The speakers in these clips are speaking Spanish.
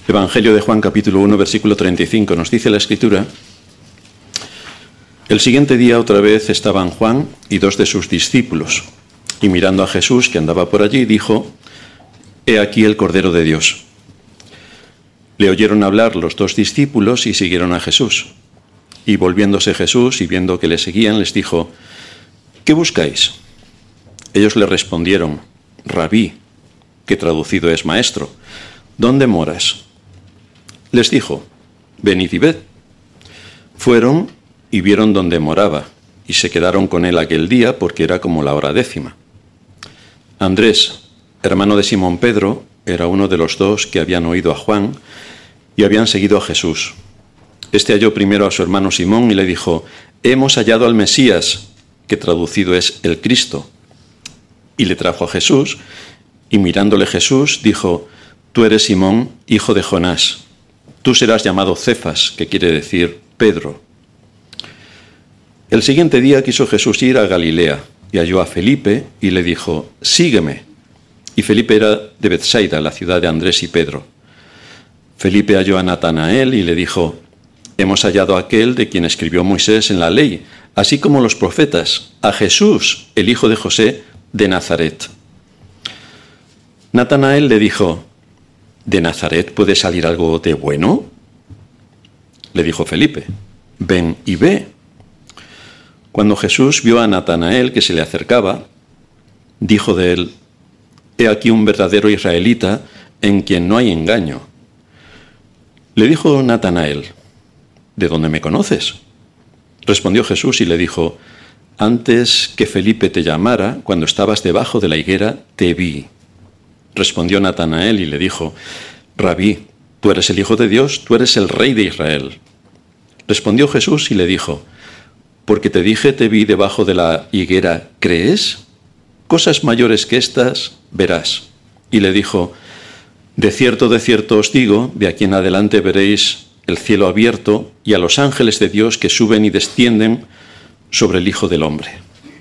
Evangelio de Juan, capítulo 1, versículo 35, nos dice la Escritura: el siguiente día otra vez estaban Juan y 2 de sus discípulos, y mirando a Jesús, que andaba por allí, dijo: He aquí el Cordero de Dios. Le oyeron hablar los 2 discípulos y siguieron a Jesús. Y volviéndose Jesús y viendo que le seguían, les dijo: ¿Qué buscáis? Ellos le respondieron: Rabí, que traducido es maestro, ¿dónde moras? Les dijo: Venid y ved. Fueron y vieron dónde moraba, y se quedaron con él aquel día, porque era como la hora 10. Andrés, hermano de Simón Pedro, era uno de los 2 que habían oído a Juan y habían seguido a Jesús. Este halló primero a su hermano Simón y le dijo: Hemos hallado al Mesías, que traducido es el Cristo. Y le trajo a Jesús, y mirándole Jesús, dijo: Tú eres Simón, hijo de Jonás. Tú serás llamado Cefas, que quiere decir Pedro. El siguiente día quiso Jesús ir a Galilea, y halló a Felipe, y le dijo: Sígueme. Y Felipe era de Betsaida, la ciudad de Andrés y Pedro. Felipe halló a Natanael, y le dijo: Hemos hallado a aquel de quien escribió Moisés en la ley, así como los profetas, a Jesús, el hijo de José, de Nazaret. Natanael le dijo: ¿De Nazaret puede salir algo de bueno? Le dijo Felipe: Ven y ve. Cuando Jesús vio a Natanael que se le acercaba, dijo de él: He aquí un verdadero israelita en quien no hay engaño. Le dijo Natanael: ¿De dónde me conoces? Respondió Jesús y le dijo: Antes que Felipe te llamara, cuando estabas debajo de la higuera, te vi. Respondió Natanael y le dijo: Rabí, tú eres el Hijo de Dios, tú eres el Rey de Israel. Respondió Jesús y le dijo: Porque te dije, te vi debajo de la higuera, ¿crees? Cosas mayores que estas verás. Y le dijo: de cierto os digo, de aquí en adelante veréis el cielo abierto y a los ángeles de Dios que suben y descienden sobre el Hijo del Hombre.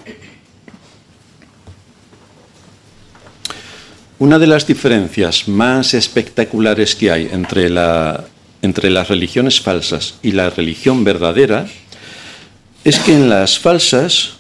Una de las diferencias más espectaculares que hay entre las religiones falsas y la religión verdadera es que en las falsas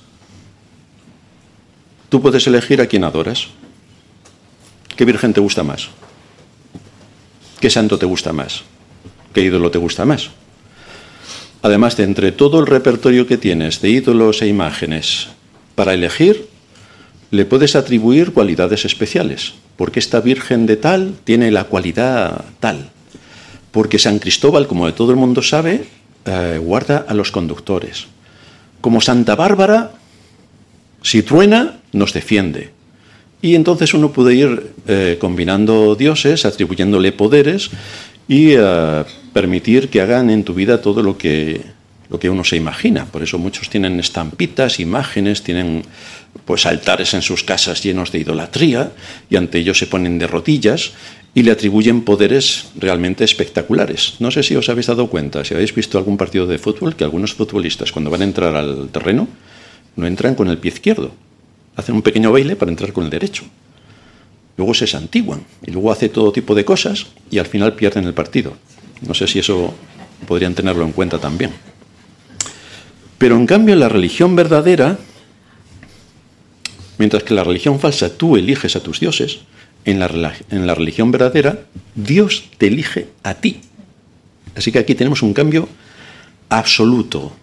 tú puedes elegir a quién adoras. ¿Qué virgen te gusta más? ¿Qué santo te gusta más? ¿Qué ídolo te gusta más? Además de entre todo el repertorio que tienes de ídolos e imágenes para elegir, le puedes atribuir cualidades especiales. Porque esta virgen de tal tiene la cualidad tal. Porque San Cristóbal, como todo el mundo sabe, guarda a los conductores. Como Santa Bárbara, si truena, nos defiende. Y entonces uno puede ir combinando dioses, atribuyéndole poderes y permitir que hagan en tu vida todo lo que uno se imagina. Por eso muchos tienen estampitas, imágenes, tienen pues altares en sus casas llenos de idolatría y ante ellos se ponen de rodillas y le atribuyen poderes realmente espectaculares. No sé si os habéis dado cuenta, si habéis visto algún partido de fútbol, que algunos futbolistas cuando van a entrar al terreno no entran con el pie izquierdo, hacen un pequeño baile para entrar con el derecho. Luego se santiguan y luego hace todo tipo de cosas y al final pierden el partido. No sé si eso podrían tenerlo en cuenta también. Pero en cambio en la religión verdadera, mientras que en la religión falsa tú eliges a tus dioses, en la religión verdadera Dios te elige a ti. Así que aquí tenemos un cambio absoluto.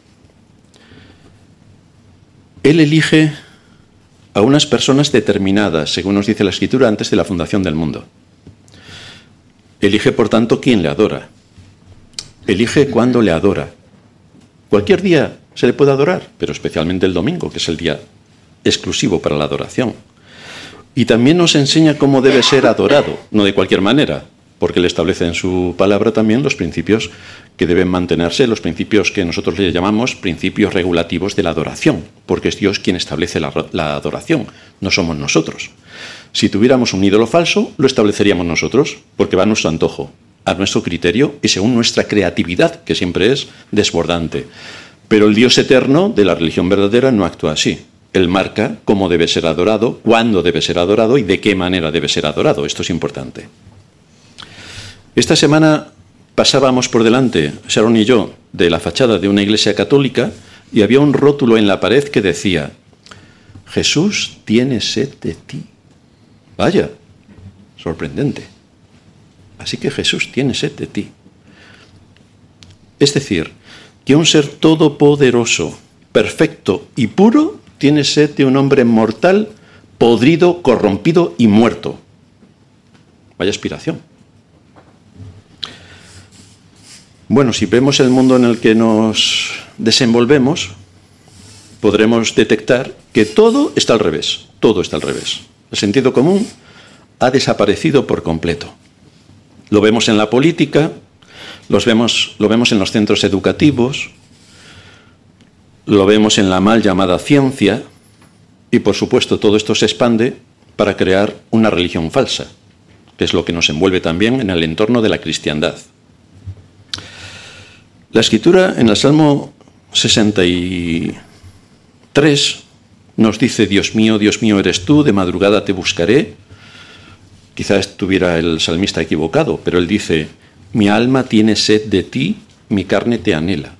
Él elige a unas personas determinadas, según nos dice la Escritura, antes de la fundación del mundo. Elige, por tanto, quién le adora. Elige cuándo le adora. Cualquier día se le puede adorar, pero especialmente el domingo, que es el día exclusivo para la adoración. Y también nos enseña cómo debe ser adorado, no de cualquier manera, porque Él establece en su palabra también los principios que deben mantenerse, los principios que nosotros le llamamos principios regulativos de la adoración, porque es Dios quien establece la adoración, no somos nosotros. Si tuviéramos un ídolo falso, lo estableceríamos nosotros, porque va a nuestro antojo, a nuestro criterio y según nuestra creatividad, que siempre es desbordante. Pero el Dios eterno de la religión verdadera no actúa así. Él marca cómo debe ser adorado, cuándo debe ser adorado y de qué manera debe ser adorado. Esto es importante. Esta semana pasábamos por delante, Sharon y yo, de la fachada de una iglesia católica y había un rótulo en la pared que decía: Jesús tiene sed de ti. Vaya, sorprendente. Así que Jesús tiene sed de ti. Es decir, que un ser todopoderoso, perfecto y puro tiene sed de un hombre mortal, podrido, corrompido y muerto. Vaya aspiración. Bueno, si vemos el mundo en el que nos desenvolvemos, podremos detectar que todo está al revés. Todo está al revés. El sentido común ha desaparecido por completo. Lo vemos en la política, lo vemos en los centros educativos, lo vemos en la mal llamada ciencia y, por supuesto, todo esto se expande para crear una religión falsa, que es lo que nos envuelve también en el entorno de la cristiandad. La Escritura en el Salmo 63 nos dice: Dios mío, eres tú, de madrugada te buscaré. Quizá estuviera el salmista equivocado, pero él dice: mi alma tiene sed de ti, mi carne te anhela.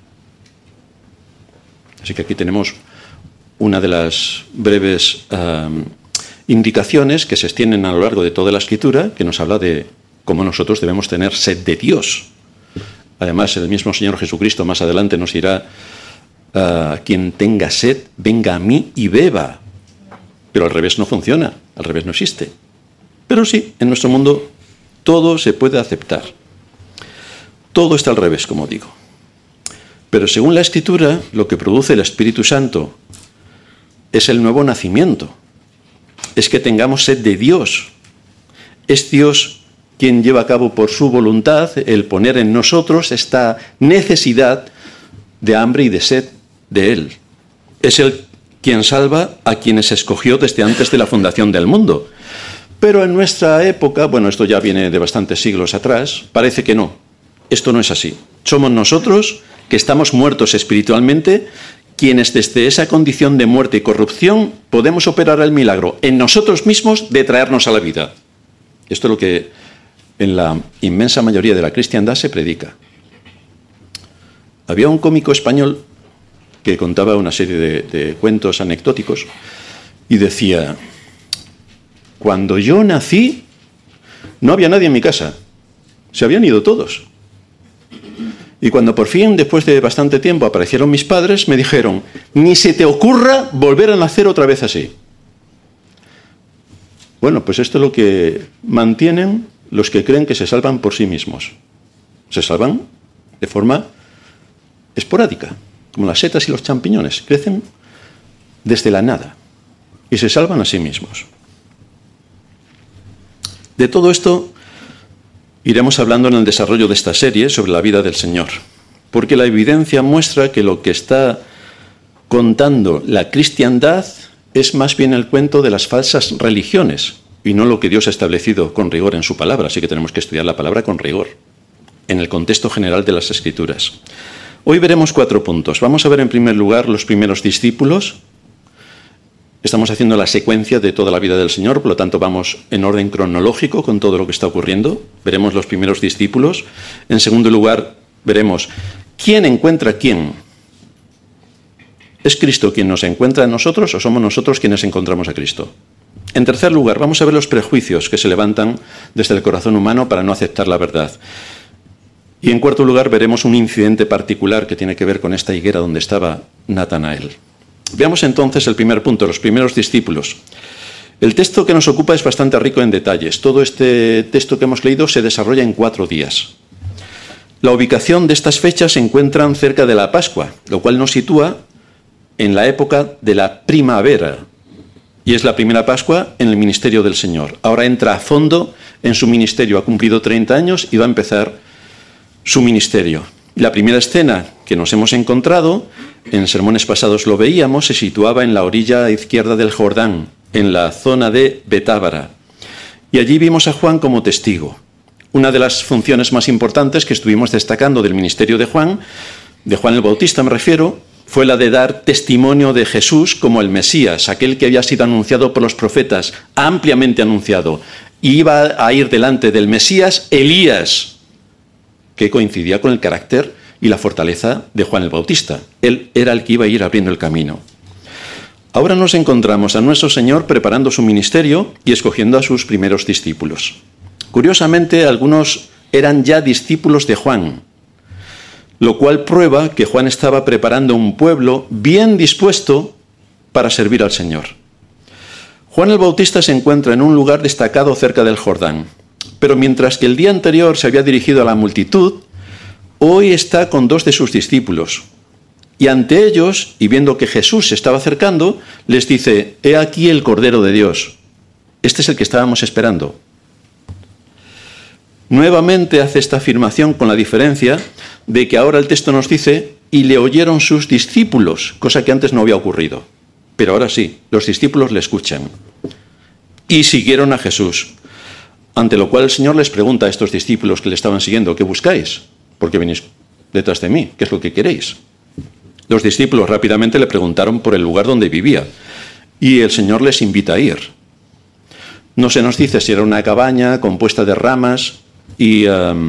Así que aquí tenemos una de las breves indicaciones que se extienden a lo largo de toda la Escritura, que nos habla de cómo nosotros debemos tener sed de Dios. Además, el mismo Señor Jesucristo más adelante nos dirá: quien tenga sed, venga a mí y beba. Pero al revés no funciona, al revés no existe. Pero sí, en nuestro mundo todo se puede aceptar. Todo está al revés, como digo. Pero según la Escritura, lo que produce el Espíritu Santo es el nuevo nacimiento. Es que tengamos sed de Dios. Es Dios quien lleva a cabo por su voluntad el poner en nosotros esta necesidad de hambre y de sed de Él. Es Él quien salva a quienes escogió desde antes de la fundación del mundo. Pero en nuestra época, bueno, esto ya viene de bastantes siglos atrás, parece que no. Esto no es así. Somos nosotros, que estamos muertos espiritualmente, quienes desde esa condición de muerte y corrupción podemos operar el milagro en nosotros mismos de traernos a la vida. Esto es lo que en la inmensa mayoría de la cristiandad se predica. Había un cómico español que contaba una serie de cuentos anecdóticos y decía: cuando yo nací, no había nadie en mi casa. Se habían ido todos. Y cuando por fin, después de bastante tiempo, aparecieron mis padres, me dijeron: ni se te ocurra volver a nacer otra vez así. Bueno, pues esto es lo que mantienen los que creen que se salvan por sí mismos. Se salvan de forma esporádica, como las setas y los champiñones. Crecen desde la nada y se salvan a sí mismos. De todo esto iremos hablando en el desarrollo de esta serie sobre la vida del Señor, porque la evidencia muestra que lo que está contando la cristiandad es más bien el cuento de las falsas religiones y no lo que Dios ha establecido con rigor en su palabra. Así que tenemos que estudiar la palabra con rigor, en el contexto general de las Escrituras. Hoy veremos 4 puntos. Vamos a ver en primer lugar los primeros discípulos. Estamos haciendo la secuencia de toda la vida del Señor, por lo tanto vamos en orden cronológico con todo lo que está ocurriendo. Veremos los primeros discípulos. En segundo lugar, veremos quién encuentra a quién. ¿Es Cristo quien nos encuentra a nosotros o somos nosotros quienes encontramos a Cristo? En tercer lugar, vamos a ver los prejuicios que se levantan desde el corazón humano para no aceptar la verdad. Y en cuarto lugar, veremos un incidente particular que tiene que ver con esta higuera donde estaba Natanael. Veamos entonces el primer punto, los primeros discípulos. El texto que nos ocupa es bastante rico en detalles. Todo este texto que hemos leído se desarrolla en 4 días. La ubicación de estas fechas se encuentran cerca de la Pascua, lo cual nos sitúa en la época de la primavera. Y es la primera Pascua en el ministerio del Señor. Ahora entra a fondo en su ministerio. Ha cumplido 30 años y va a empezar su ministerio. La primera escena que nos hemos encontrado, en sermones pasados lo veíamos, se situaba en la orilla izquierda del Jordán, en la zona de Betábara. Y allí vimos a Juan como testigo. Una de las funciones más importantes que estuvimos destacando del ministerio de Juan el Bautista me refiero, fue la de dar testimonio de Jesús como el Mesías, aquel que había sido anunciado por los profetas, ampliamente anunciado. Y iba a ir delante del Mesías Elías, que coincidía con el carácter y la fortaleza de Juan el Bautista. Él era el que iba a ir abriendo el camino. Ahora nos encontramos a nuestro Señor preparando su ministerio y escogiendo a sus primeros discípulos. Curiosamente, algunos eran ya discípulos de Juan, lo cual prueba que Juan estaba preparando un pueblo bien dispuesto para servir al Señor. Juan el Bautista se encuentra en un lugar destacado cerca del Jordán, pero mientras que el día anterior se había dirigido a la multitud, hoy está con 2 de sus discípulos. Y ante ellos, y viendo que Jesús se estaba acercando, les dice: «He aquí el Cordero de Dios». Este es el que estábamos esperando. Nuevamente hace esta afirmación con la diferencia de que ahora el texto nos dice: «Y le oyeron sus discípulos», cosa que antes no había ocurrido. Pero ahora sí, los discípulos le escuchan. Y siguieron a Jesús. Ante lo cual el Señor les pregunta a estos discípulos que le estaban siguiendo: «¿Qué buscáis? ¿Por qué venís detrás de mí? ¿Qué es lo que queréis?». Los discípulos rápidamente le preguntaron por el lugar donde vivía, y el Señor les invita a ir. No se nos dice si era una cabaña compuesta de ramas y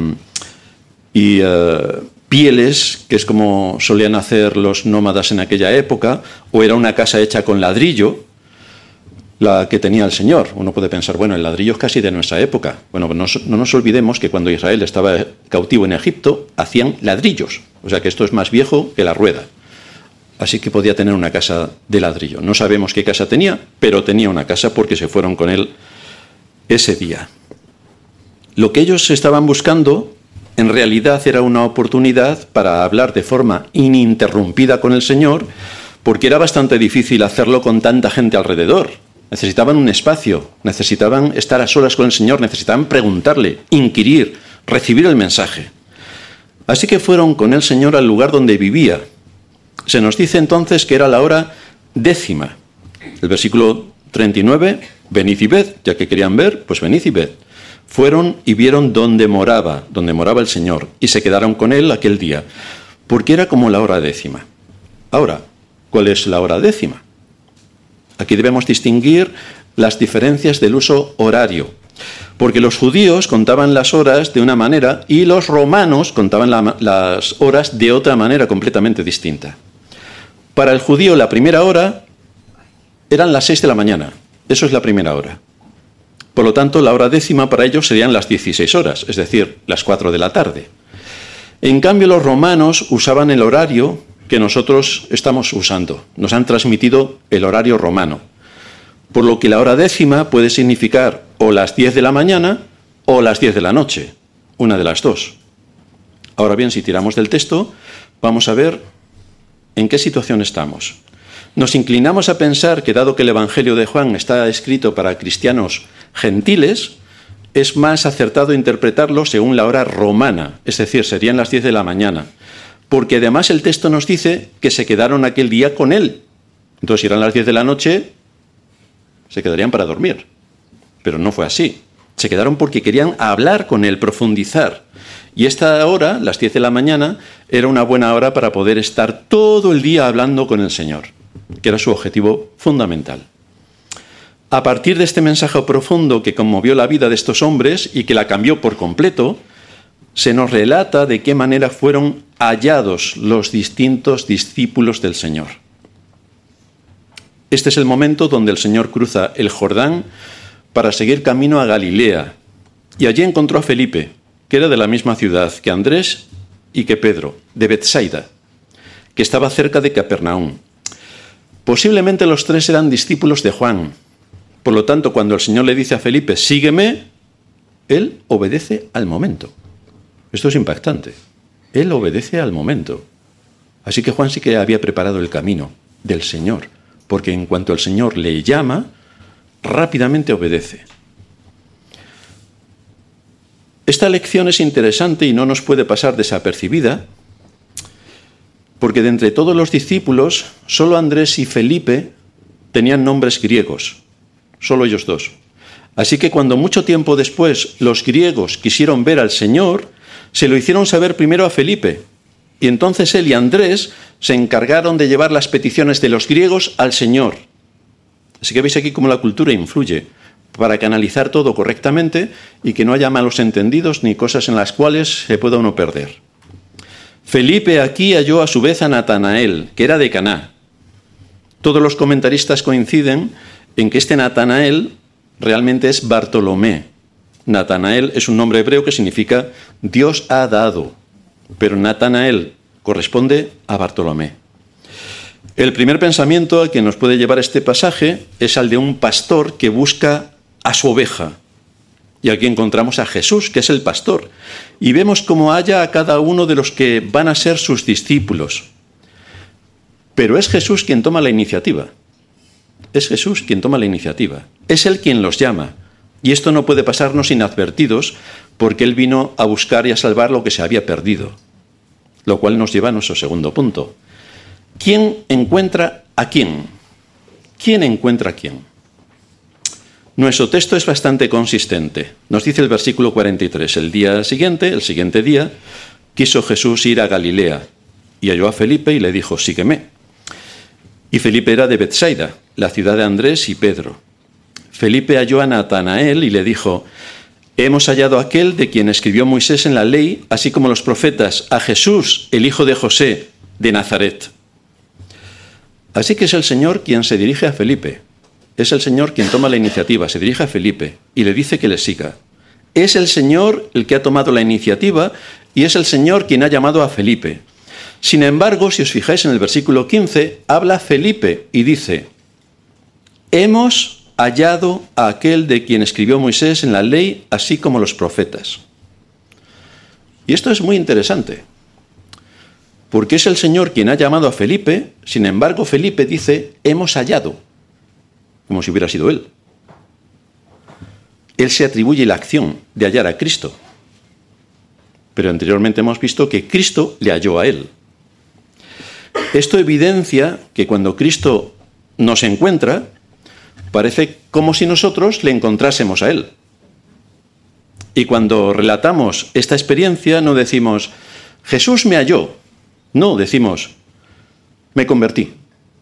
pieles, que es como solían hacer los nómadas en aquella época, o era una casa hecha con ladrillo, la que tenía el Señor. Uno puede pensar, bueno, el ladrillo es casi de nuestra época. Bueno, no nos olvidemos que cuando Israel estaba cautivo en Egipto, hacían ladrillos. O sea que esto es más viejo que la rueda. Así que podía tener una casa de ladrillo. No sabemos qué casa tenía, pero tenía una casa porque se fueron con él ese día. Lo que ellos estaban buscando, en realidad, era una oportunidad para hablar de forma ininterrumpida con el Señor, porque era bastante difícil hacerlo con tanta gente alrededor. Necesitaban un espacio, necesitaban estar a solas con el Señor, necesitaban preguntarle, inquirir, recibir el mensaje. Así que fueron con el Señor al lugar donde vivía. Se nos dice entonces que era la hora 10. El versículo 39, venid y ved, ya que querían ver, pues venid y ved. Fueron y vieron donde moraba el Señor, y se quedaron con él aquel día, porque era como la hora 10. Ahora, ¿cuál es la hora 10? Aquí debemos distinguir las diferencias del uso horario, porque los judíos contaban las horas de una manera y los romanos contaban las horas de otra manera completamente distinta. Para el judío la primera hora eran las 6 de la mañana, eso es la primera hora. Por lo tanto, la hora 10 para ellos serían las 16 horas, es decir, las 4 de la tarde. En cambio, los romanos usaban el horario que nosotros estamos usando. Nos han transmitido el horario romano. Por lo que la hora 10 puede significar o las 10 de la mañana o las 10 de la noche, una de las dos. Ahora bien, si tiramos del texto, vamos a ver en qué situación estamos. Nos inclinamos a pensar que, dado que el Evangelio de Juan está escrito para cristianos gentiles, es más acertado interpretarlo según la hora romana, es decir, serían las 10 de la mañana, porque además el texto nos dice que se quedaron aquel día con él. Entonces, si eran las 10 de la noche, se quedarían para dormir. Pero no fue así. Se quedaron porque querían hablar con él, profundizar. Y esta hora, las 10 de la mañana, era una buena hora para poder estar todo el día hablando con el Señor, que era su objetivo fundamental. A partir de este mensaje profundo que conmovió la vida de estos hombres y que la cambió por completo, se nos relata de qué manera fueron hallados los distintos discípulos del Señor. Este es el momento donde el Señor cruza el Jordán para seguir camino a Galilea, y allí encontró a Felipe, que era de la misma ciudad que Andrés y que Pedro, de Betsaida, que estaba cerca de Capernaum. Posiblemente los tres eran discípulos de Juan. Por lo tanto, cuando el Señor le dice a Felipe, sígueme, él obedece al momento. Esto es impactante. Él obedece al momento. Así que Juan sí que había preparado el camino del Señor, porque en cuanto el Señor le llama, rápidamente obedece. Esta lección es interesante y no nos puede pasar desapercibida, porque de entre todos los discípulos, solo Andrés y Felipe tenían nombres griegos, solo ellos dos. Así que cuando mucho tiempo después los griegos quisieron ver al Señor, se lo hicieron saber primero a Felipe, y entonces él y Andrés se encargaron de llevar las peticiones de los griegos al Señor. Así que veis aquí cómo la cultura influye. para canalizar todo correctamente y que no haya malos entendidos ni cosas en las cuales se pueda uno perder. Felipe aquí halló a su vez a Natanael, que era de Caná. Todos los comentaristas coinciden en que este Natanael realmente es Bartolomé. Natanael es un nombre hebreo que significa Dios ha dado, pero Natanael corresponde a Bartolomé. El primer pensamiento al que nos puede llevar este pasaje es al de un pastor que busca a su oveja. Y aquí encontramos a Jesús, que es el pastor, y vemos cómo halla a cada uno de los que van a ser sus discípulos. Pero es Jesús quien toma la iniciativa. Es Jesús quien toma la iniciativa. Es Él quien los llama. Y esto no puede pasarnos inadvertidos porque Él vino a buscar y a salvar lo que se había perdido. Lo cual nos lleva a nuestro segundo punto. ¿Quién encuentra a quién? ¿Quién encuentra a quién? Nuestro texto es bastante consistente. Nos dice el versículo 43. El siguiente día, quiso Jesús ir a Galilea y halló a Felipe y le dijo, sígueme. Y Felipe era de Betsaida, la ciudad de Andrés y Pedro. Felipe halló a Natanael y le dijo, hemos hallado a aquel de quien escribió Moisés en la ley, así como los profetas, a Jesús, el hijo de José, de Nazaret. Así que es el Señor quien se dirige a Felipe. Es el Señor quien toma la iniciativa, se dirige a Felipe y le dice que le siga. Es el Señor el que ha tomado la iniciativa y es el Señor quien ha llamado a Felipe. Sin embargo, si os fijáis en el versículo 15, habla Felipe y dice, hemos hallado a aquel de quien escribió Moisés en la ley, así como los profetas. Y esto es muy interesante, porque es el Señor quien ha llamado a Felipe, sin embargo Felipe dice, hemos hallado, como si hubiera sido él. Él se atribuye la acción de hallar a Cristo, pero anteriormente hemos visto que Cristo le halló a él. Esto evidencia que cuando Cristo nos encuentra, parece como si nosotros le encontrásemos a él. Y cuando relatamos esta experiencia no decimos, Jesús me halló. No, decimos, me convertí.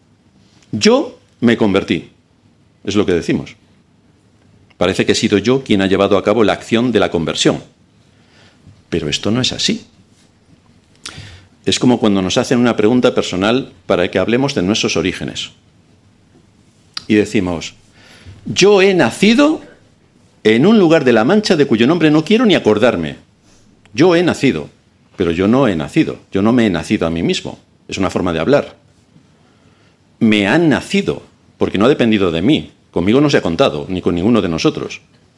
Yo me convertí. Es lo que decimos. Parece que he sido yo quien ha llevado a cabo la acción de la conversión. Pero esto no es así. Es como cuando nos hacen una pregunta personal para que hablemos de nuestros orígenes. Y decimos, yo he nacido en un lugar de La Mancha de cuyo nombre no quiero ni acordarme. Yo he nacido, pero yo no he nacido. Yo no me he nacido a mí mismo. Es una forma de hablar. Me han nacido, porque no ha dependido de mí. Conmigo no se ha contado, ni con ninguno de nosotros.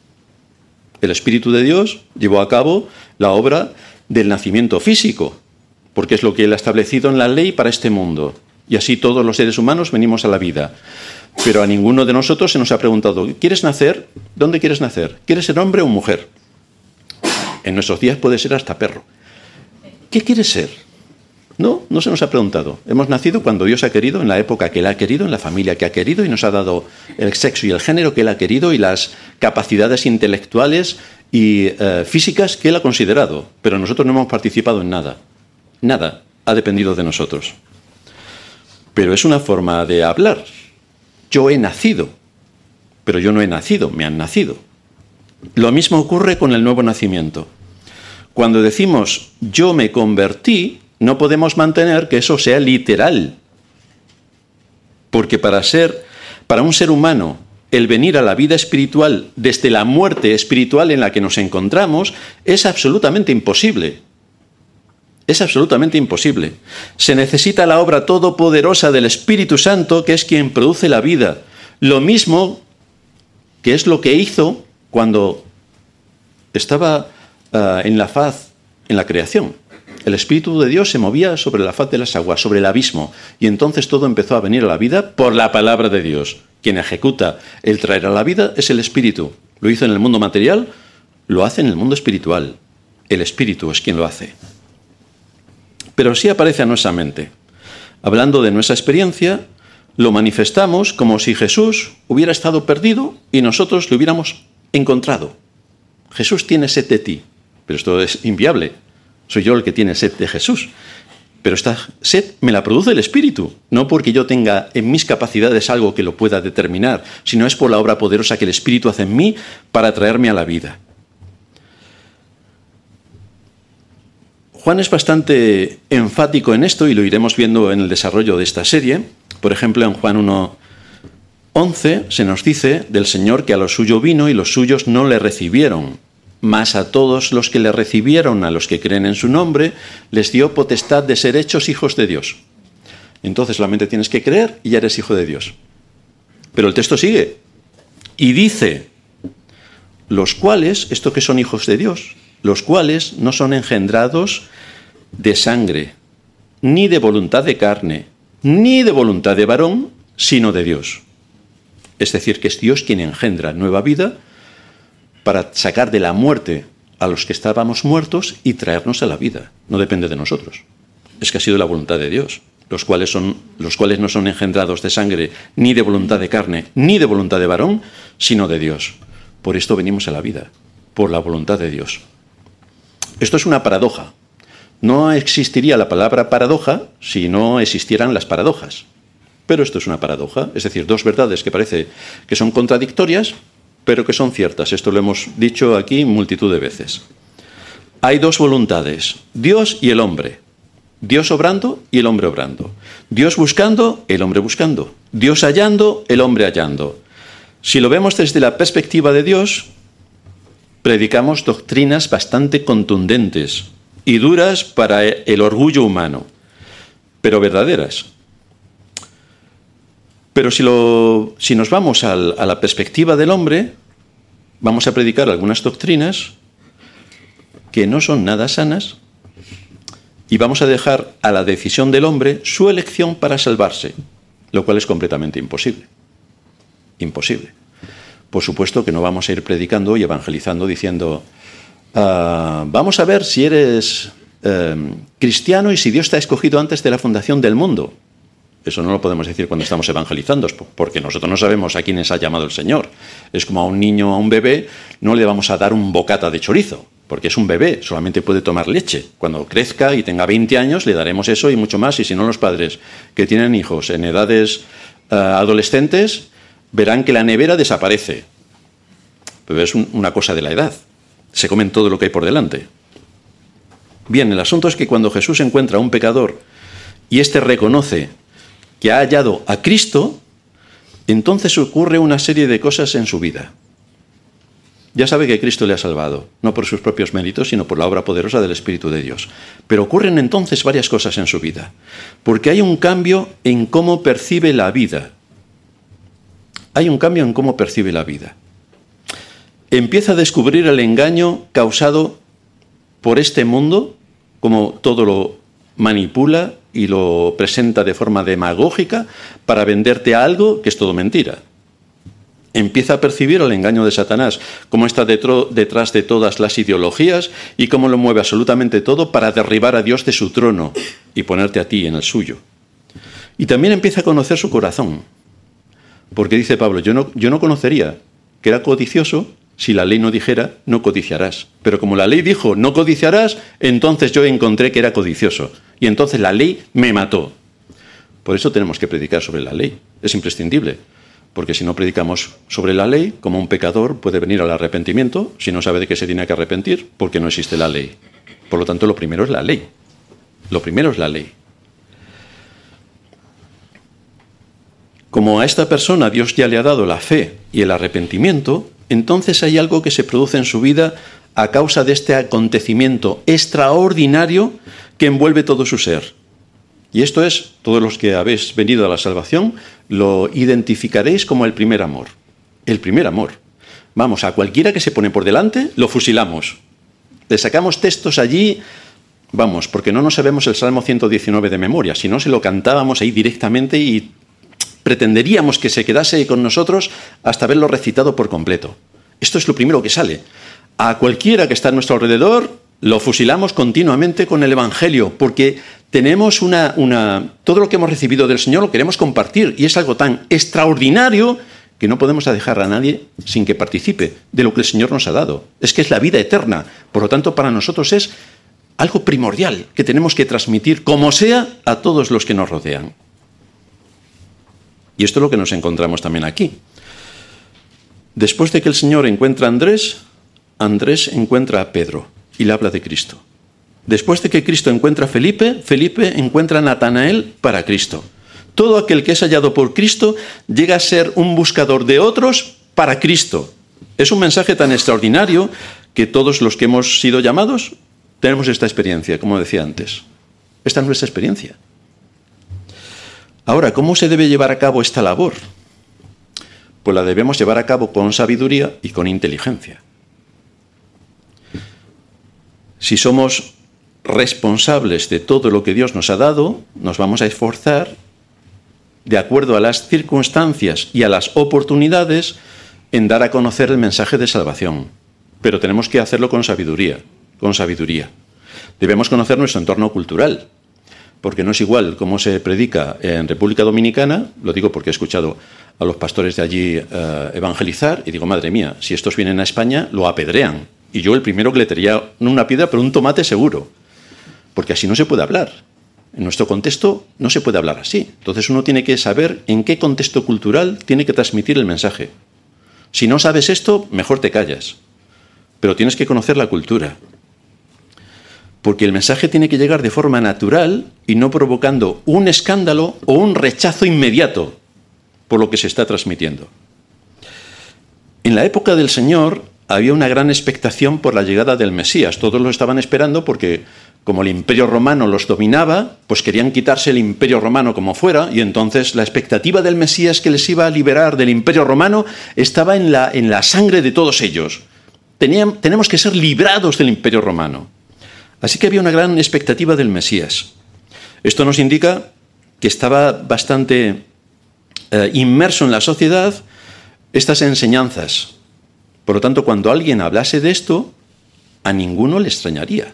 El Espíritu de Dios llevó a cabo la obra del nacimiento físico, porque es lo que Él ha establecido en la ley para este mundo. Y así todos los seres humanos venimos a la vida. Pero a ninguno de nosotros se nos ha preguntado, ¿quieres nacer? ¿Dónde quieres nacer? ¿Quieres ser hombre o mujer? En nuestros días puede ser hasta perro. ¿Qué quieres ser? No se nos ha preguntado. Hemos nacido cuando Dios ha querido, en la época que Él ha querido, en la familia que ha querido, y nos ha dado el sexo y el género que Él ha querido y las capacidades intelectuales y físicas que Él ha considerado. Pero nosotros no hemos participado en nada. Nada ha dependido de nosotros. Pero es una forma de hablar. Yo he nacido, pero yo no he nacido, me han nacido. Lo mismo ocurre con el nuevo nacimiento. Cuando decimos yo me convertí, no podemos mantener que eso sea literal. Porque para un ser humano, el venir a la vida espiritual desde la muerte espiritual en la que nos encontramos es absolutamente imposible. Es absolutamente imposible. Se necesita la obra todopoderosa del Espíritu Santo, que es quien produce la vida. Lo mismo que es lo que hizo cuando estaba en la faz, en la creación. El Espíritu de Dios se movía sobre la faz de las aguas, sobre el abismo, y entonces todo empezó a venir a la vida por la palabra de Dios. Quien ejecuta el traer a la vida es el Espíritu. Lo hizo en el mundo material, lo hace en el mundo espiritual. El Espíritu es quien lo hace. Pero sí aparece a nuestra mente. Hablando de nuestra experiencia, lo manifestamos como si Jesús hubiera estado perdido y nosotros lo hubiéramos encontrado. Jesús tiene sed de ti, pero esto es inviable. Soy yo el que tiene sed de Jesús. pero esta sed me la produce el Espíritu, no porque yo tenga en mis capacidades algo que lo pueda determinar, sino es por la obra poderosa que el Espíritu hace en mí para traerme a la vida. Juan es bastante enfático en esto y lo iremos viendo en el desarrollo de esta serie. Por ejemplo, en Juan 1:11 se nos dice del Señor que a lo suyo vino y los suyos no le recibieron. Mas a todos los que le recibieron, a los que creen en su nombre, les dio potestad de ser hechos hijos de Dios. Entonces solamente tienes que creer y ya eres hijo de Dios. Pero el texto sigue y dice, los cuales, esto que son hijos de Dios, los cuales no son engendrados de sangre, ni de voluntad de carne, ni de voluntad de varón, sino de Dios. Es decir, que es Dios quien engendra nueva vida para sacar de la muerte a los que estábamos muertos y traernos a la vida. No depende de nosotros. Es que ha sido la voluntad de Dios, los cuales no son engendrados de sangre, ni de voluntad de carne, ni de voluntad de varón, sino de Dios. Por esto venimos a la vida, por la voluntad de Dios. Esto es una paradoja. No existiría la palabra paradoja si no existieran las paradojas. Pero esto es una paradoja, es decir, dos verdades que parece que son contradictorias, pero que son ciertas. Esto lo hemos dicho aquí multitud de veces. Hay dos voluntades, Dios y el hombre. Dios obrando y el hombre obrando. Dios buscando, el hombre buscando. Dios hallando, el hombre hallando. Si lo vemos desde la perspectiva de Dios, predicamos doctrinas bastante contundentes y duras para el orgullo humano, pero verdaderas. Pero si nos vamos a la perspectiva del hombre, vamos a predicar algunas doctrinas que no son nada sanas y vamos a dejar a la decisión del hombre su elección para salvarse, lo cual es completamente imposible. Imposible. Por supuesto que no vamos a ir predicando y evangelizando diciendo vamos a ver si eres cristiano y si Dios te ha escogido antes de la fundación del mundo. Eso no lo podemos decir cuando estamos evangelizando, porque nosotros no sabemos a quiénes ha llamado el Señor. Es como a un niño, a un bebé, no le vamos a dar un bocata de chorizo, porque es un bebé, solamente puede tomar leche. Cuando crezca y tenga 20 años le daremos eso y mucho más, y si no, los padres que tienen hijos en edades adolescentes verán que la nevera desaparece. Pero es una cosa de la edad. Se comen todo lo que hay por delante. Bien, el asunto es que cuando Jesús encuentra a un pecador y éste reconoce que ha hallado a Cristo, entonces ocurre una serie de cosas en su vida. Ya sabe que Cristo le ha salvado, no por sus propios méritos, sino por la obra poderosa del Espíritu de Dios. Pero ocurren entonces varias cosas en su vida, porque hay un cambio en cómo percibe la vida. Hay un cambio en cómo percibe la vida. Empieza a descubrir el engaño causado por este mundo, como todo lo manipula y lo presenta de forma demagógica para venderte algo que es todo mentira. Empieza a percibir el engaño de Satanás, cómo está detrás de todas las ideologías y cómo lo mueve absolutamente todo para derribar a Dios de su trono y ponerte a ti en el suyo. Y también empieza a conocer su corazón, porque dice Pablo, yo no conocería que era codicioso si la ley no dijera, no codiciarás. Pero como la ley dijo, no codiciarás, entonces yo encontré que era codicioso. Y entonces la ley me mató. Por eso tenemos que predicar sobre la ley. Es imprescindible. Porque si no predicamos sobre la ley, como un pecador puede venir al arrepentimiento si no sabe de qué se tiene que arrepentir, porque no existe la ley. Por lo tanto, lo primero es la ley. Lo primero es la ley. Como a esta persona Dios ya le ha dado la fe y el arrepentimiento, entonces hay algo que se produce en su vida a causa de este acontecimiento extraordinario que envuelve todo su ser. Y esto es, todos los que habéis venido a la salvación, lo identificaréis como el primer amor. El primer amor. Vamos, a cualquiera que se pone por delante, lo fusilamos. Le sacamos textos allí, vamos, porque no nos sabemos el Salmo 119 de memoria, si no se lo cantábamos ahí directamente y pretenderíamos que se quedase con nosotros hasta haberlo recitado por completo. Esto es lo primero que sale. A cualquiera que está a nuestro alrededor lo fusilamos continuamente con el Evangelio, porque tenemos todo lo que hemos recibido del Señor lo queremos compartir, y es algo tan extraordinario que no podemos dejar a nadie sin que participe de lo que el Señor nos ha dado. Es que es la vida eterna. Por lo tanto, para nosotros es algo primordial que tenemos que transmitir, como sea, a todos los que nos rodean. Y esto es lo que nos encontramos también aquí. Después de que el Señor encuentra a Andrés, Andrés encuentra a Pedro y le habla de Cristo. Después de que Cristo encuentra a Felipe, Felipe encuentra a Natanael para Cristo. Todo aquel que es hallado por Cristo llega a ser un buscador de otros para Cristo. Es un mensaje tan extraordinario que todos los que hemos sido llamados tenemos esta experiencia, como decía antes. Esta es nuestra experiencia. Ahora, ¿cómo se debe llevar a cabo esta labor? Pues la debemos llevar a cabo con sabiduría y con inteligencia. Si somos responsables de todo lo que Dios nos ha dado, nos vamos a esforzar de acuerdo a las circunstancias y a las oportunidades en dar a conocer el mensaje de salvación. Pero tenemos que hacerlo con sabiduría, con sabiduría. Debemos conocer nuestro entorno cultural, porque no es igual cómo se predica en República Dominicana, lo digo porque he escuchado a los pastores de allí evangelizar, y digo, madre mía, si estos vienen a España, lo apedrean. Y yo el primero que le tiraría no una piedra, pero un tomate seguro, porque así no se puede hablar. En nuestro contexto no se puede hablar así. Entonces uno tiene que saber en qué contexto cultural tiene que transmitir el mensaje. Si no sabes esto, mejor te callas. Pero tienes que conocer la cultura. Porque el mensaje tiene que llegar de forma natural y no provocando un escándalo o un rechazo inmediato por lo que se está transmitiendo. En la época del Señor había una gran expectación por la llegada del Mesías. Todos lo estaban esperando porque, como el Imperio Romano los dominaba, pues querían quitarse el Imperio Romano como fuera, y entonces la expectativa del Mesías que les iba a liberar del Imperio Romano estaba en la sangre de todos ellos. Tenemos que ser librados del Imperio Romano. Así que había una gran expectativa del Mesías. Esto nos indica que estaba bastante inmerso en la sociedad estas enseñanzas. Por lo tanto, cuando alguien hablase de esto, a ninguno le extrañaría.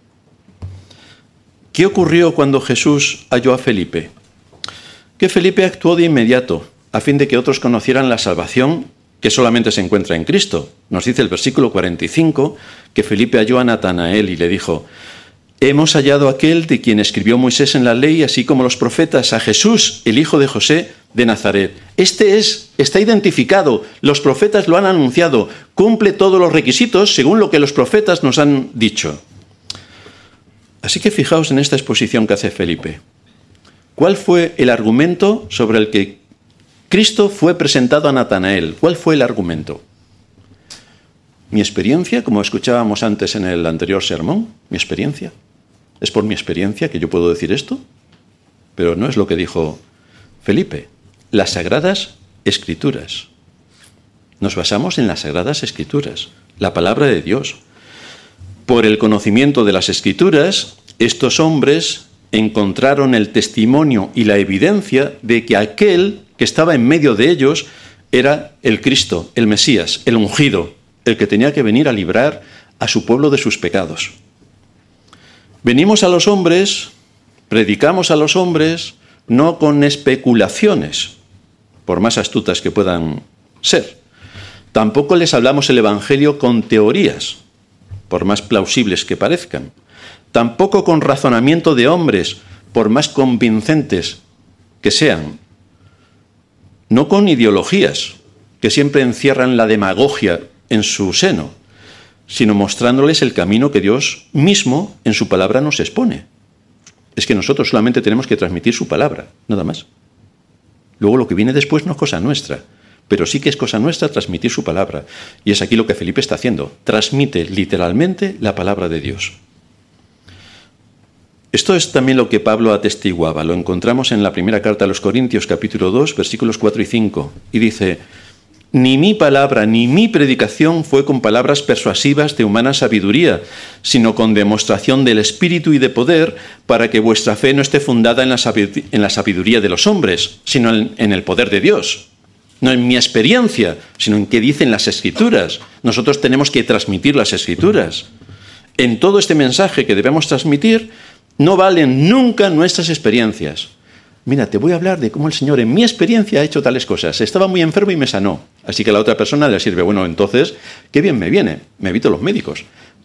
¿Qué ocurrió cuando Jesús halló a Felipe? Que Felipe actuó de inmediato, a fin de que otros conocieran la salvación que solamente se encuentra en Cristo. Nos dice el versículo 45 que Felipe halló a Natanael y le dijo: hemos hallado a aquel de quien escribió Moisés en la ley, así como los profetas, a Jesús, el hijo de José de Nazaret. Está identificado, los profetas lo han anunciado, cumple todos los requisitos según lo que los profetas nos han dicho. Así que fijaos en esta exposición que hace Felipe. ¿Cuál fue el argumento sobre el que Cristo fue presentado a Natanael? ¿Cuál fue el argumento? Mi experiencia, como escuchábamos antes en el anterior sermón, mi experiencia. ¿Es por mi experiencia que yo puedo decir esto? Pero no es lo que dijo Felipe. Las Sagradas Escrituras. Nos basamos en las Sagradas Escrituras, la palabra de Dios. Por el conocimiento de las Escrituras, estos hombres encontraron el testimonio y la evidencia de que aquel que estaba en medio de ellos era el Cristo, el Mesías, el ungido, el que tenía que venir a librar a su pueblo de sus pecados. Venimos a los hombres, predicamos a los hombres, no con especulaciones, por más astutas que puedan ser. Tampoco les hablamos el Evangelio con teorías, por más plausibles que parezcan. Tampoco con razonamiento de hombres, por más convincentes que sean. No con ideologías, que siempre encierran la demagogia en su seno, sino mostrándoles el camino que Dios mismo en su palabra nos expone. Es que nosotros solamente tenemos que transmitir su palabra, nada más. Luego lo que viene después no es cosa nuestra, pero sí que es cosa nuestra transmitir su palabra. Y es aquí lo que Felipe está haciendo. Transmite literalmente la palabra de Dios. Esto es también lo que Pablo atestiguaba. Lo encontramos en la primera carta a los Corintios, capítulo 2, versículos 4 y 5. Y dice: ni mi palabra ni mi predicación fue con palabras persuasivas de humana sabiduría, sino con demostración del Espíritu y de poder, para que vuestra fe no esté fundada en la sabiduría de los hombres, sino en el poder de Dios. No en mi experiencia, sino en qué dicen las Escrituras. Nosotros tenemos que transmitir las Escrituras. En todo este mensaje que debemos transmitir, no valen nunca nuestras experiencias. Mira, te voy a hablar de cómo el Señor en mi experiencia ha hecho tales cosas. Estaba muy enfermo y me sanó. Así que a la otra persona le sirve, bueno, entonces, qué bien me viene, me evito los médicos.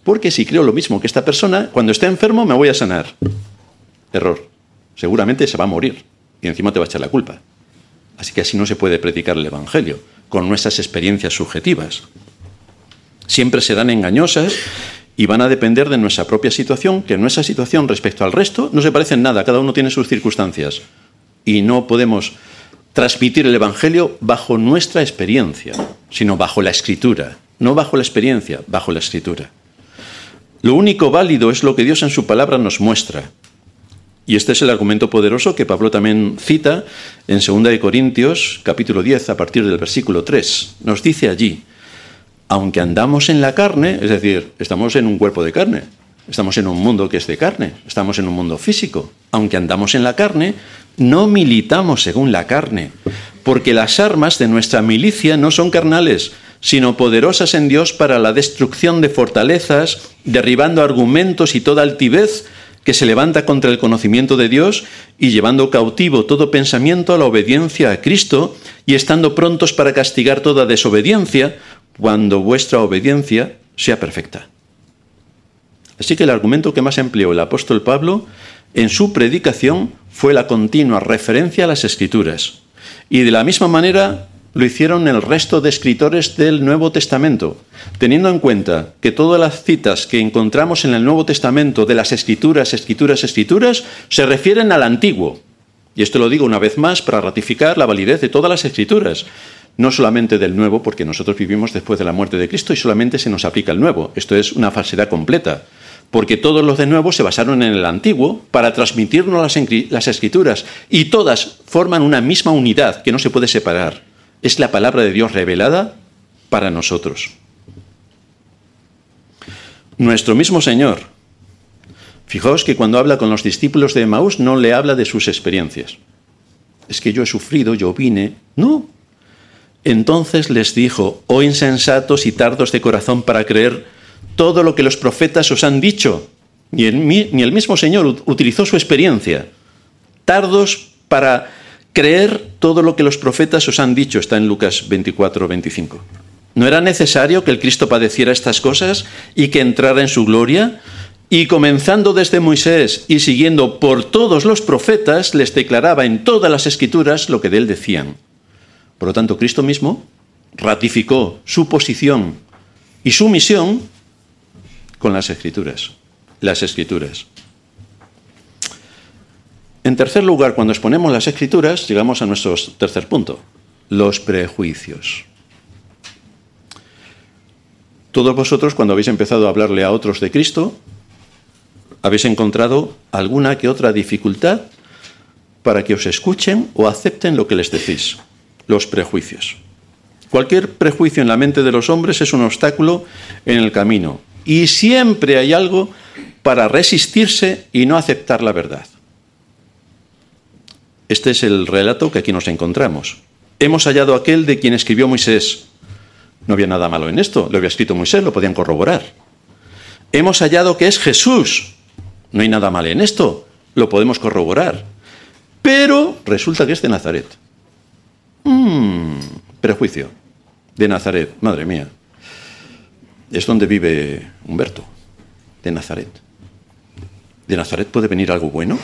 porque si creo lo mismo que esta persona, cuando esté enfermo me voy a sanar. Error. Seguramente se va a morir y encima te va a echar la culpa. Así que así no se puede predicar el Evangelio, con nuestras experiencias subjetivas. Siempre serán engañosas y van a depender de nuestra propia situación, que nuestra situación respecto al resto no se parece en nada, cada uno tiene sus circunstancias. Y no podemos transmitir el Evangelio bajo nuestra experiencia, sino bajo la Escritura. No bajo la experiencia, bajo la Escritura. Lo único válido es lo que Dios en su palabra nos muestra. Y este es el argumento poderoso que Pablo también cita en 2 Corintios, capítulo 10, a partir del versículo 3. Nos dice allí: aunque andamos en la carne, es decir, estamos en un cuerpo de carne, estamos en un mundo que es de carne, estamos en un mundo físico. Aunque andamos en la carne, no militamos según la carne, porque las armas de nuestra milicia no son carnales, sino poderosas en Dios para la destrucción de fortalezas, derribando argumentos y toda altivez que se levanta contra el conocimiento de Dios y llevando cautivo todo pensamiento a la obediencia a Cristo y estando prontos para castigar toda desobediencia cuando vuestra obediencia sea perfecta. Así que el argumento que más empleó el apóstol Pablo en su predicación fue la continua referencia a las Escrituras. Y de la misma manera lo hicieron el resto de escritores del Nuevo Testamento, teniendo en cuenta que todas las citas que encontramos en el Nuevo Testamento de las Escrituras, se refieren al Antiguo. Y esto lo digo una vez más para ratificar la validez de todas las Escrituras, no solamente del Nuevo, porque nosotros vivimos después de la muerte de Cristo y solamente se nos aplica el Nuevo. Esto es una falsedad completa, porque todos los de Nuevo se basaron en el Antiguo para transmitirnos las Escrituras, y todas forman una misma unidad que no se puede separar. Es la palabra de Dios revelada para nosotros. Nuestro mismo Señor, fijaos que cuando habla con los discípulos de Emaús no le habla de sus experiencias. Es que yo he sufrido, yo vine. No. Entonces les dijo: oh insensatos y tardos de corazón para creer todo lo que los profetas os han dicho. Ni el mismo Señor utilizó su experiencia. Tardos para creer todo lo que los profetas os han dicho, está en Lucas 24, 25. ¿No era necesario que el Cristo padeciera estas cosas y que entrara en su gloria? Y comenzando desde Moisés y siguiendo por todos los profetas, les declaraba en todas las Escrituras lo que de él decían. Por lo tanto, Cristo mismo ratificó su posición y su misión con las Escrituras. Las Escrituras. En tercer lugar, cuando exponemos las Escrituras, llegamos a nuestro tercer punto: los prejuicios. Todos vosotros, cuando habéis empezado a hablarle a otros de Cristo, habéis encontrado alguna que otra dificultad para que os escuchen o acepten lo que les decís. Los prejuicios. Cualquier prejuicio en la mente de los hombres es un obstáculo en el camino, y siempre hay algo para resistirse y no aceptar la verdad. Este es el relato que aquí nos encontramos. Hemos hallado aquel de quien escribió Moisés. No había nada malo en esto, lo había escrito Moisés, lo podían corroborar. Hemos hallado que es Jesús. No hay nada malo en esto, lo podemos corroborar. Pero resulta que es de Nazaret. Prejuicio. De Nazaret, madre mía. Es donde vive Humberto, de Nazaret. ¿De Nazaret puede venir algo bueno?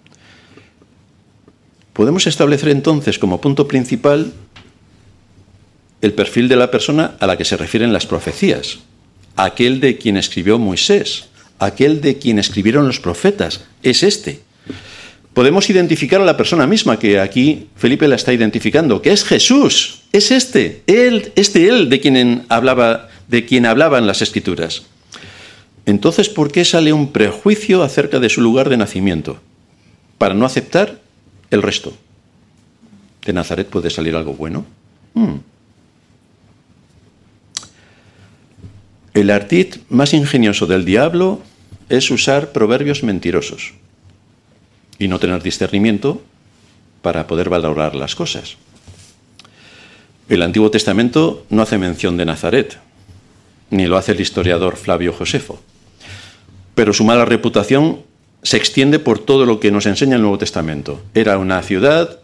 Podemos establecer entonces como punto principal el perfil de la persona a la que se refieren las profecías. Aquel de quien escribió Moisés, aquel de quien escribieron los profetas, es este. Podemos identificar a la persona misma, que aquí Felipe la está identificando, que es Jesús, es este, él de quien hablaban las Escrituras. Entonces, ¿por qué sale un prejuicio acerca de su lugar de nacimiento? Para no aceptar el resto. ¿De Nazaret puede salir algo bueno? El ardid más ingenioso del diablo es usar proverbios mentirosos y no tener discernimiento para poder valorar las cosas. El Antiguo Testamento no hace mención de Nazaret, ni lo hace el historiador Flavio Josefo, pero su mala reputación se extiende por todo lo que nos enseña el Nuevo Testamento. Era una ciudad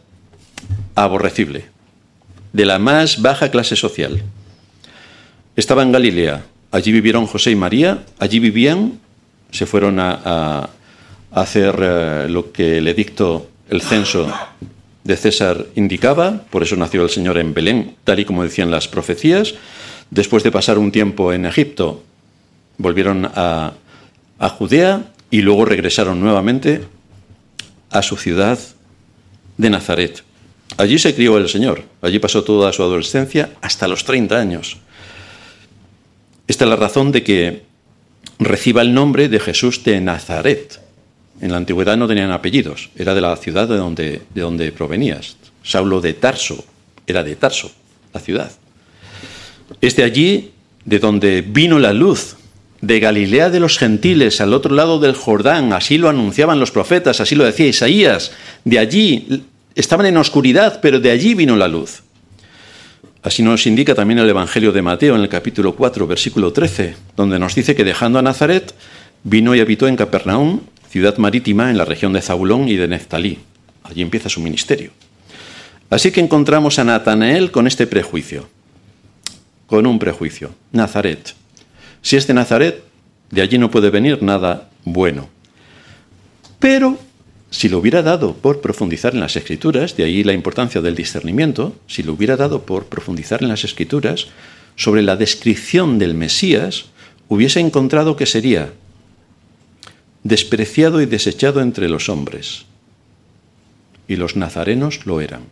aborrecible, de la más baja clase social. Estaba en Galilea, Allí vivieron José y María, allí vivían, se fueron a hacer lo que el edicto, el censo de César indicaba, por eso nació el Señor en Belén, tal y como decían las profecías. Después de pasar un tiempo en Egipto, volvieron a Judea y luego regresaron nuevamente a su ciudad de Nazaret. Allí se crió el Señor, allí pasó toda su adolescencia hasta los 30 años. Esta es la razón de que reciba el nombre de Jesús de Nazaret. En la antigüedad no tenían apellidos, era de la ciudad de donde provenías. Saulo de Tarso, era de Tarso, la ciudad. Es de allí de donde vino la luz, de Galilea de los gentiles, al otro lado del Jordán, así lo anunciaban los profetas, así lo decía Isaías. De allí estaban en oscuridad, pero de allí vino la luz. Así nos indica también el Evangelio de Mateo en el capítulo 4, versículo 13, donde nos dice que dejando a Nazaret, vino y habitó en Capernaum, ciudad marítima en la región de Zabulón y de Neftalí. Allí empieza su ministerio. Así que encontramos a Natanael con este prejuicio, con un prejuicio. Nazaret. Si es de Nazaret, de allí no puede venir nada bueno. Pero si lo hubiera dado por profundizar en las Escrituras, de ahí la importancia del discernimiento, si lo hubiera dado por profundizar en las Escrituras, sobre la descripción del Mesías, hubiese encontrado que sería despreciado y desechado entre los hombres. Y los nazarenos lo eran.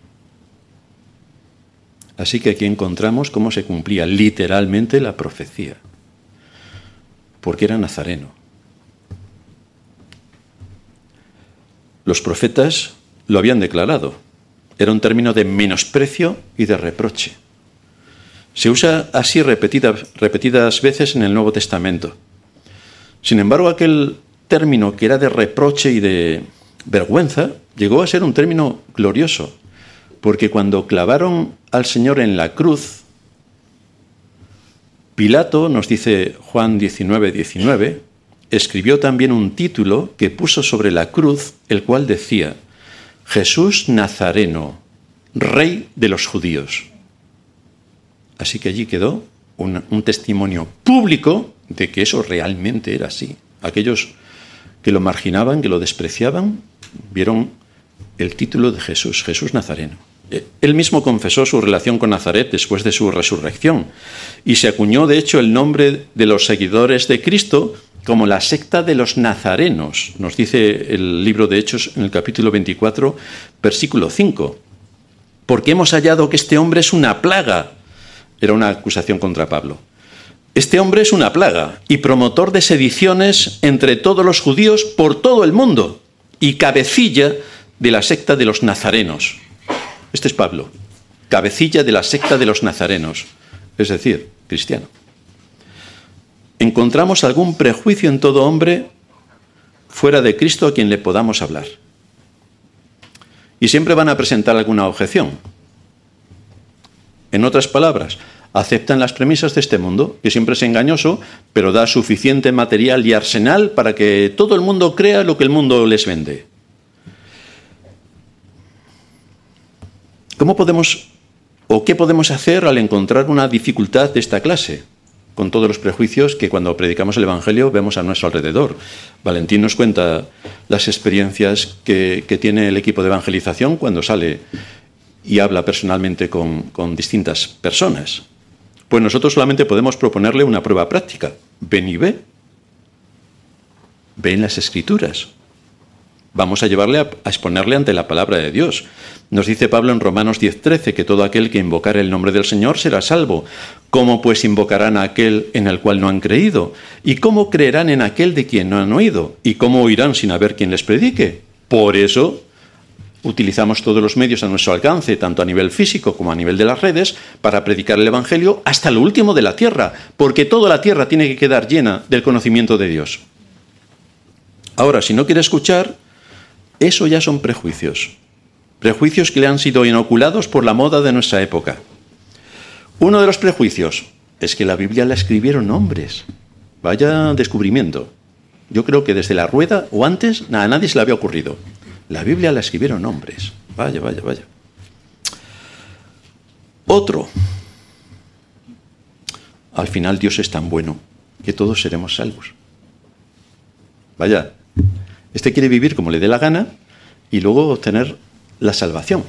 Así que aquí encontramos cómo se cumplía literalmente la profecía. Porque era nazareno. Los profetas lo habían declarado. Era un término de menosprecio y de reproche. Se usa así repetidas veces en el Nuevo Testamento. Sin embargo, aquel término que era de reproche y de vergüenza llegó a ser un término glorioso, porque cuando clavaron al Señor en la cruz, Pilato, nos dice Juan 19:19, escribió también un título que puso sobre la cruz, el cual decía: Jesús Nazareno, Rey de los judíos. Así que allí quedó un testimonio público de que eso realmente era así. Aquellos que lo marginaban, que lo despreciaban, vieron el título de Jesús, Jesús Nazareno. Él mismo confesó su relación con Nazaret después de su resurrección y se acuñó, de hecho, el nombre de los seguidores de Cristo como la secta de los nazarenos. Nos dice el libro de Hechos en el capítulo 24, versículo 5. Porque hemos hallado que este hombre es una plaga. Era una acusación contra Pablo. Este hombre es una plaga y promotor de sediciones entre todos los judíos por todo el mundo y cabecilla de la secta de los nazarenos. Este es Pablo, cabecilla de la secta de los nazarenos, es decir, cristiano. ¿Encontramos algún prejuicio en todo hombre fuera de Cristo a quien le podamos hablar? Y siempre van a presentar alguna objeción. En otras palabras, aceptan las premisas de este mundo, que siempre es engañoso, pero da suficiente material y arsenal para que todo el mundo crea lo que el mundo les vende. ¿Cómo podemos o qué podemos hacer al encontrar una dificultad de esta clase? Con todos los prejuicios que cuando predicamos el Evangelio vemos a nuestro alrededor. Valentín nos cuenta las experiencias que tiene el equipo de evangelización cuando sale y habla personalmente con distintas personas. Pues nosotros solamente podemos proponerle una prueba práctica. Ven y ve. Ve en las Escrituras. Vamos a llevarle a exponerle ante la palabra de Dios. Nos dice Pablo en Romanos 10:13 que todo aquel que invocare el nombre del Señor será salvo. ¿Cómo pues invocarán a aquel en el cual no han creído? ¿Y cómo creerán en aquel de quien no han oído? ¿Y cómo oirán sin haber quien les predique? Por eso utilizamos todos los medios a nuestro alcance, tanto a nivel físico como a nivel de las redes, para predicar el Evangelio hasta lo último de la tierra, porque toda la tierra tiene que quedar llena del conocimiento de Dios. Ahora, si no quiere escuchar, eso ya son prejuicios. Prejuicios que le han sido inoculados por la moda de nuestra época. Uno de los prejuicios es que la Biblia la escribieron hombres. Vaya descubrimiento. Yo creo que desde la Rueda o antes a nadie se le había ocurrido. La Biblia la escribieron hombres. Vaya. Otro. Al final Dios es tan bueno que todos seremos salvos. Vaya, este quiere vivir como le dé la gana y luego obtener la salvación.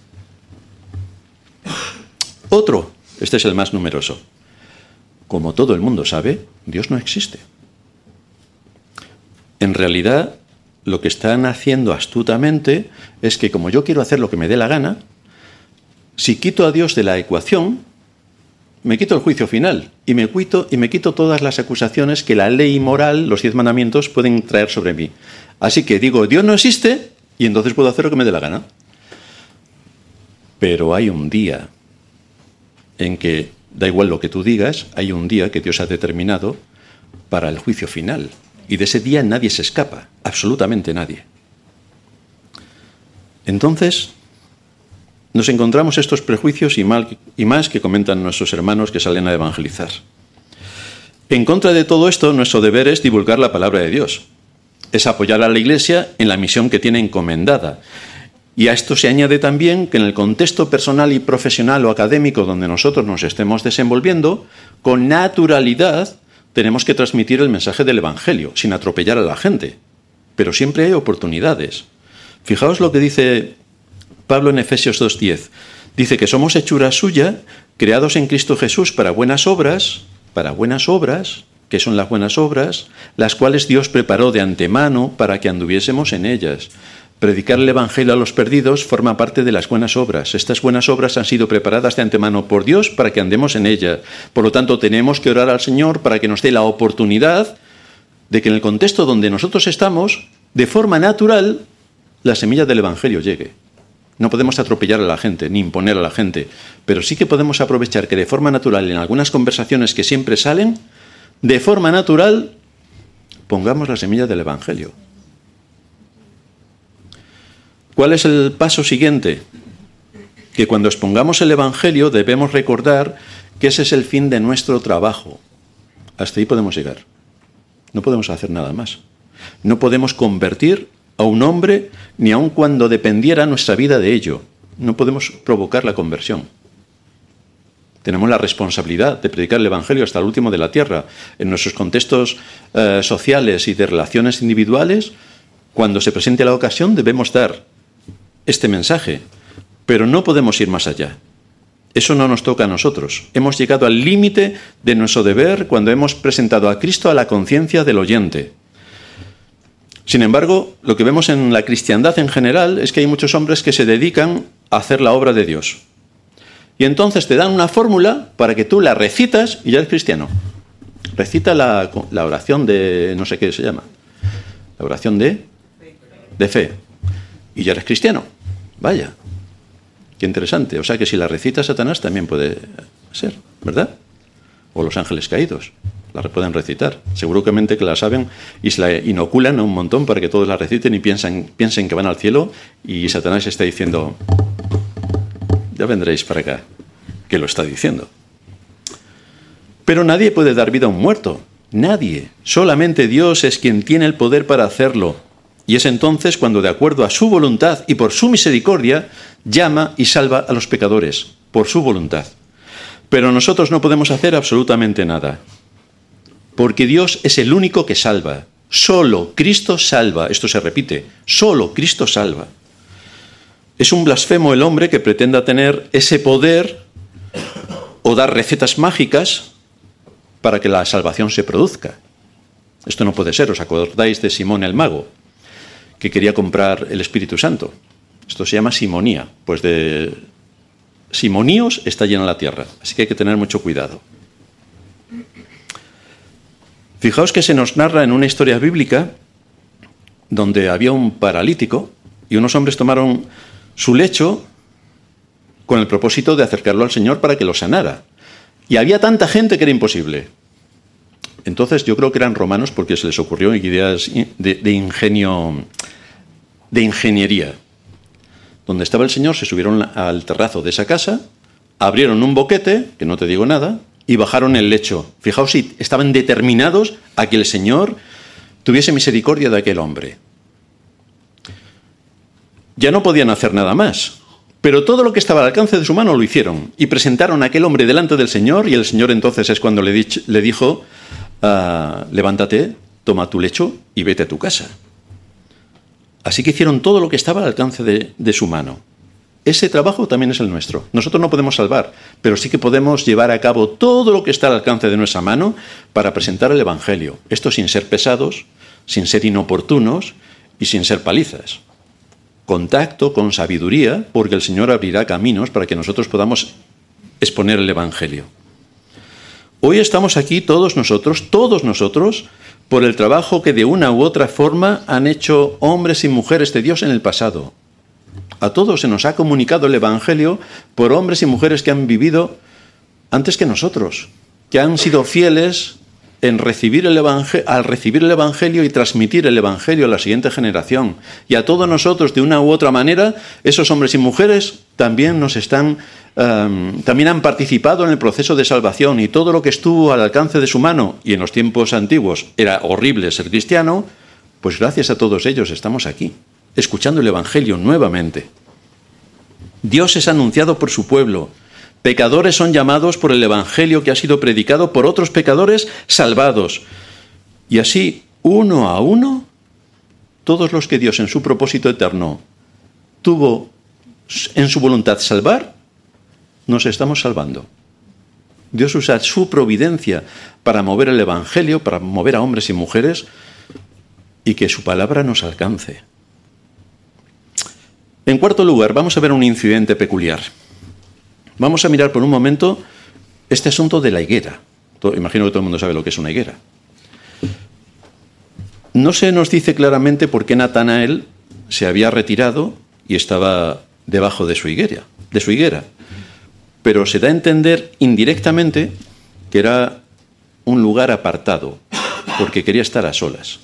Otro, este es el más numeroso. Como todo el mundo sabe, Dios no existe. En realidad, lo que están haciendo astutamente es que como yo quiero hacer lo que me dé la gana, si quito a Dios de la ecuación, me quito el juicio final y me quito todas las acusaciones que la ley moral, los 10 mandamientos, pueden traer sobre mí. Así que digo, Dios no existe y entonces puedo hacer lo que me dé la gana. Pero hay un día en que, da igual lo que tú digas, hay un día que Dios ha determinado para el juicio final. Y de ese día nadie se escapa, absolutamente nadie. Entonces, nos encontramos estos prejuicios y más que comentan nuestros hermanos que salen a evangelizar. En contra de todo esto, nuestro deber es divulgar la palabra de Dios. Es apoyar a la Iglesia en la misión que tiene encomendada. Y a esto se añade también que en el contexto personal y profesional o académico donde nosotros nos estemos desenvolviendo, con naturalidad tenemos que transmitir el mensaje del Evangelio, sin atropellar a la gente. Pero siempre hay oportunidades. Fijaos lo que dice Pablo en Efesios 2:10. Dice que somos hechura suya, creados en Cristo Jesús para buenas obras, que son las buenas obras, las cuales Dios preparó de antemano para que anduviésemos en ellas. Predicar el Evangelio a los perdidos forma parte de las buenas obras. Estas buenas obras han sido preparadas de antemano por Dios para que andemos en ellas. Por lo tanto, tenemos que orar al Señor para que nos dé la oportunidad de que en el contexto donde nosotros estamos, de forma natural, la semilla del Evangelio llegue. No podemos atropellar a la gente, ni imponer a la gente, pero sí que podemos aprovechar que de forma natural, en algunas conversaciones que siempre salen, de forma natural, pongamos la semilla del Evangelio. ¿Cuál es el paso siguiente? Que cuando expongamos el Evangelio debemos recordar que ese es el fin de nuestro trabajo. Hasta ahí podemos llegar. No podemos hacer nada más. No podemos convertir a un hombre ni aun cuando dependiera nuestra vida de ello. No podemos provocar la conversión. Tenemos la responsabilidad de predicar el Evangelio hasta el último de la tierra. En nuestros contextos sociales y de relaciones individuales, cuando se presente la ocasión debemos dar este mensaje, pero no podemos ir más allá. Eso no nos toca a nosotros. Hemos llegado al límite de nuestro deber cuando hemos presentado a Cristo a la conciencia del oyente. Sin embargo, lo que vemos en la cristiandad en general es que hay muchos hombres que se dedican a hacer la obra de Dios. Y entonces te dan una fórmula para que tú la recitas y ya eres cristiano. Recita la oración de, no sé qué se llama, la oración de fe. Y ya eres cristiano. Vaya, qué interesante. O sea que si la recita Satanás también puede ser, ¿verdad? O los ángeles caídos, la pueden recitar. Seguramente que la saben y se la inoculan a un montón para que todos la reciten y piensen que van al cielo y Satanás está diciendo, ya vendréis para acá, que lo está diciendo. Pero nadie puede dar vida a un muerto. Nadie. Solamente Dios es quien tiene el poder para hacerlo. Y es entonces cuando, de acuerdo a su voluntad y por su misericordia, llama y salva a los pecadores, por su voluntad. Pero nosotros no podemos hacer absolutamente nada, porque Dios es el único que salva. Solo Cristo salva. Esto se repite, solo Cristo salva. Es un blasfemo el hombre que pretenda tener ese poder o dar recetas mágicas para que la salvación se produzca. Esto no puede ser. ¿Os acordáis de Simón el mago, que quería comprar el Espíritu Santo? Esto se llama simonía. Pues de simoníos está llena la tierra, así que hay que tener mucho cuidado. Fijaos que se nos narra en una historia bíblica donde había un paralítico y unos hombres tomaron su lecho con el propósito de acercarlo al Señor para que lo sanara. Y había tanta gente que era imposible. Entonces yo creo que eran romanos porque se les ocurrió ideas de ingeniería. Donde estaba el Señor, se subieron al terrazo de esa casa, abrieron un boquete, que no te digo nada, y bajaron el lecho. Fijaos si estaban determinados a que el Señor tuviese misericordia de aquel hombre. Ya no podían hacer nada más, pero todo lo que estaba al alcance de su mano lo hicieron, y presentaron a aquel hombre delante del Señor, y el Señor entonces es cuando le dijo, levántate, toma tu lecho y vete a tu casa. Así que hicieron todo lo que estaba al alcance de su mano. Ese trabajo también es el nuestro. Nosotros no podemos salvar, pero sí que podemos llevar a cabo todo lo que está al alcance de nuestra mano para presentar el Evangelio. Esto sin ser pesados, sin ser inoportunos y sin ser palizas. Contacto con sabiduría, porque el Señor abrirá caminos para que nosotros podamos exponer el Evangelio. Hoy estamos aquí todos nosotros, por el trabajo que de una u otra forma han hecho hombres y mujeres de Dios en el pasado. A todos se nos ha comunicado el Evangelio por hombres y mujeres que han vivido antes que nosotros, que han sido fieles en recibir al recibir el Evangelio y transmitir el Evangelio a la siguiente generación. Y a todos nosotros, de una u otra manera, esos hombres y mujeres también también han participado en el proceso de salvación, y todo lo que estuvo al alcance de su mano, y en los tiempos antiguos era horrible ser cristiano, pues gracias a todos ellos estamos aquí, escuchando el Evangelio nuevamente. Dios es anunciado por su pueblo. Pecadores son llamados por el Evangelio que ha sido predicado por otros pecadores salvados. Y así, uno a uno, todos los que Dios en su propósito eterno tuvo en su voluntad salvar, nos estamos salvando. Dios usa su providencia para mover el Evangelio, para mover a hombres y mujeres, y que su palabra nos alcance. En cuarto lugar, vamos a ver un incidente peculiar. Vamos a mirar por un momento este asunto de la higuera. Imagino que todo el mundo sabe lo que es una higuera. No se nos dice claramente por qué Natanael se había retirado y estaba debajo de su higuera. Pero se da a entender indirectamente que era un lugar apartado, porque quería estar a solas.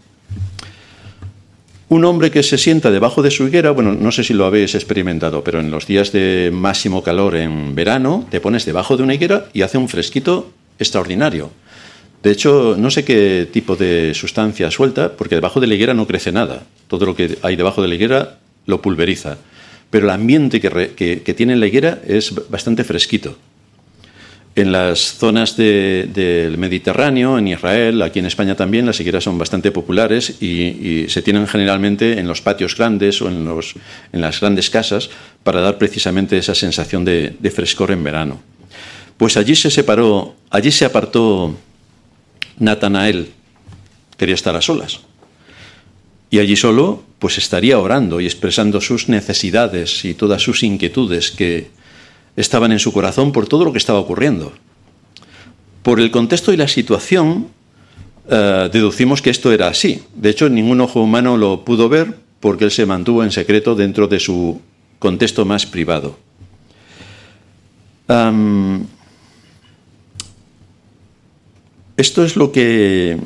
Un hombre que se sienta debajo de su higuera, bueno, no sé si lo habéis experimentado, pero en los días de máximo calor en verano, te pones debajo de una higuera y hace un fresquito extraordinario. De hecho, no sé qué tipo de sustancia suelta, porque debajo de la higuera no crece nada. Todo lo que hay debajo de la higuera lo pulveriza. Pero el ambiente que tiene la higuera es bastante fresquito. En las zonas del Mediterráneo, en Israel, aquí en España también, las higueras son bastante populares y se tienen generalmente en los patios grandes o en las grandes casas para dar precisamente esa sensación de frescor en verano. Pues allí se apartó Natanael, quería estar a solas. Y allí solo, pues estaría orando y expresando sus necesidades y todas sus inquietudes que estaban en su corazón por todo lo que estaba ocurriendo. Por el contexto y la situación, deducimos que esto era así. De hecho, ningún ojo humano lo pudo ver porque él se mantuvo en secreto dentro de su contexto más privado. Esto es lo que,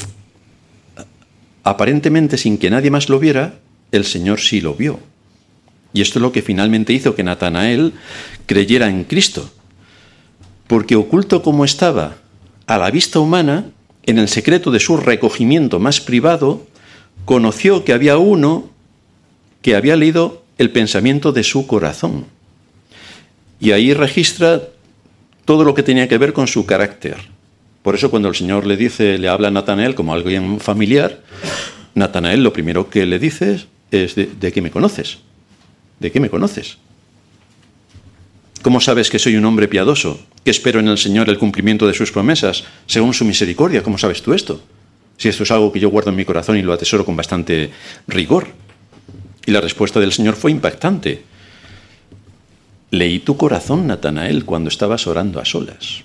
aparentemente sin que nadie más lo viera, el Señor sí lo vio. Y esto es lo que finalmente hizo que Natanael creyera en Cristo. Porque oculto como estaba a la vista humana, en el secreto de su recogimiento más privado, conoció que había uno que había leído el pensamiento de su corazón. Y ahí registra todo lo que tenía que ver con su carácter. Por eso cuando el Señor le habla a Natanael como alguien familiar, Natanael lo primero que le dice es ¿de qué me conoces? ¿De qué me conoces? ¿Cómo sabes que soy un hombre piadoso, que espero en el Señor el cumplimiento de sus promesas, según su misericordia? ¿Cómo sabes tú esto? Si esto es algo que yo guardo en mi corazón y lo atesoro con bastante rigor. Y la respuesta del Señor fue impactante. Leí tu corazón, Natanael, cuando estabas orando a solas.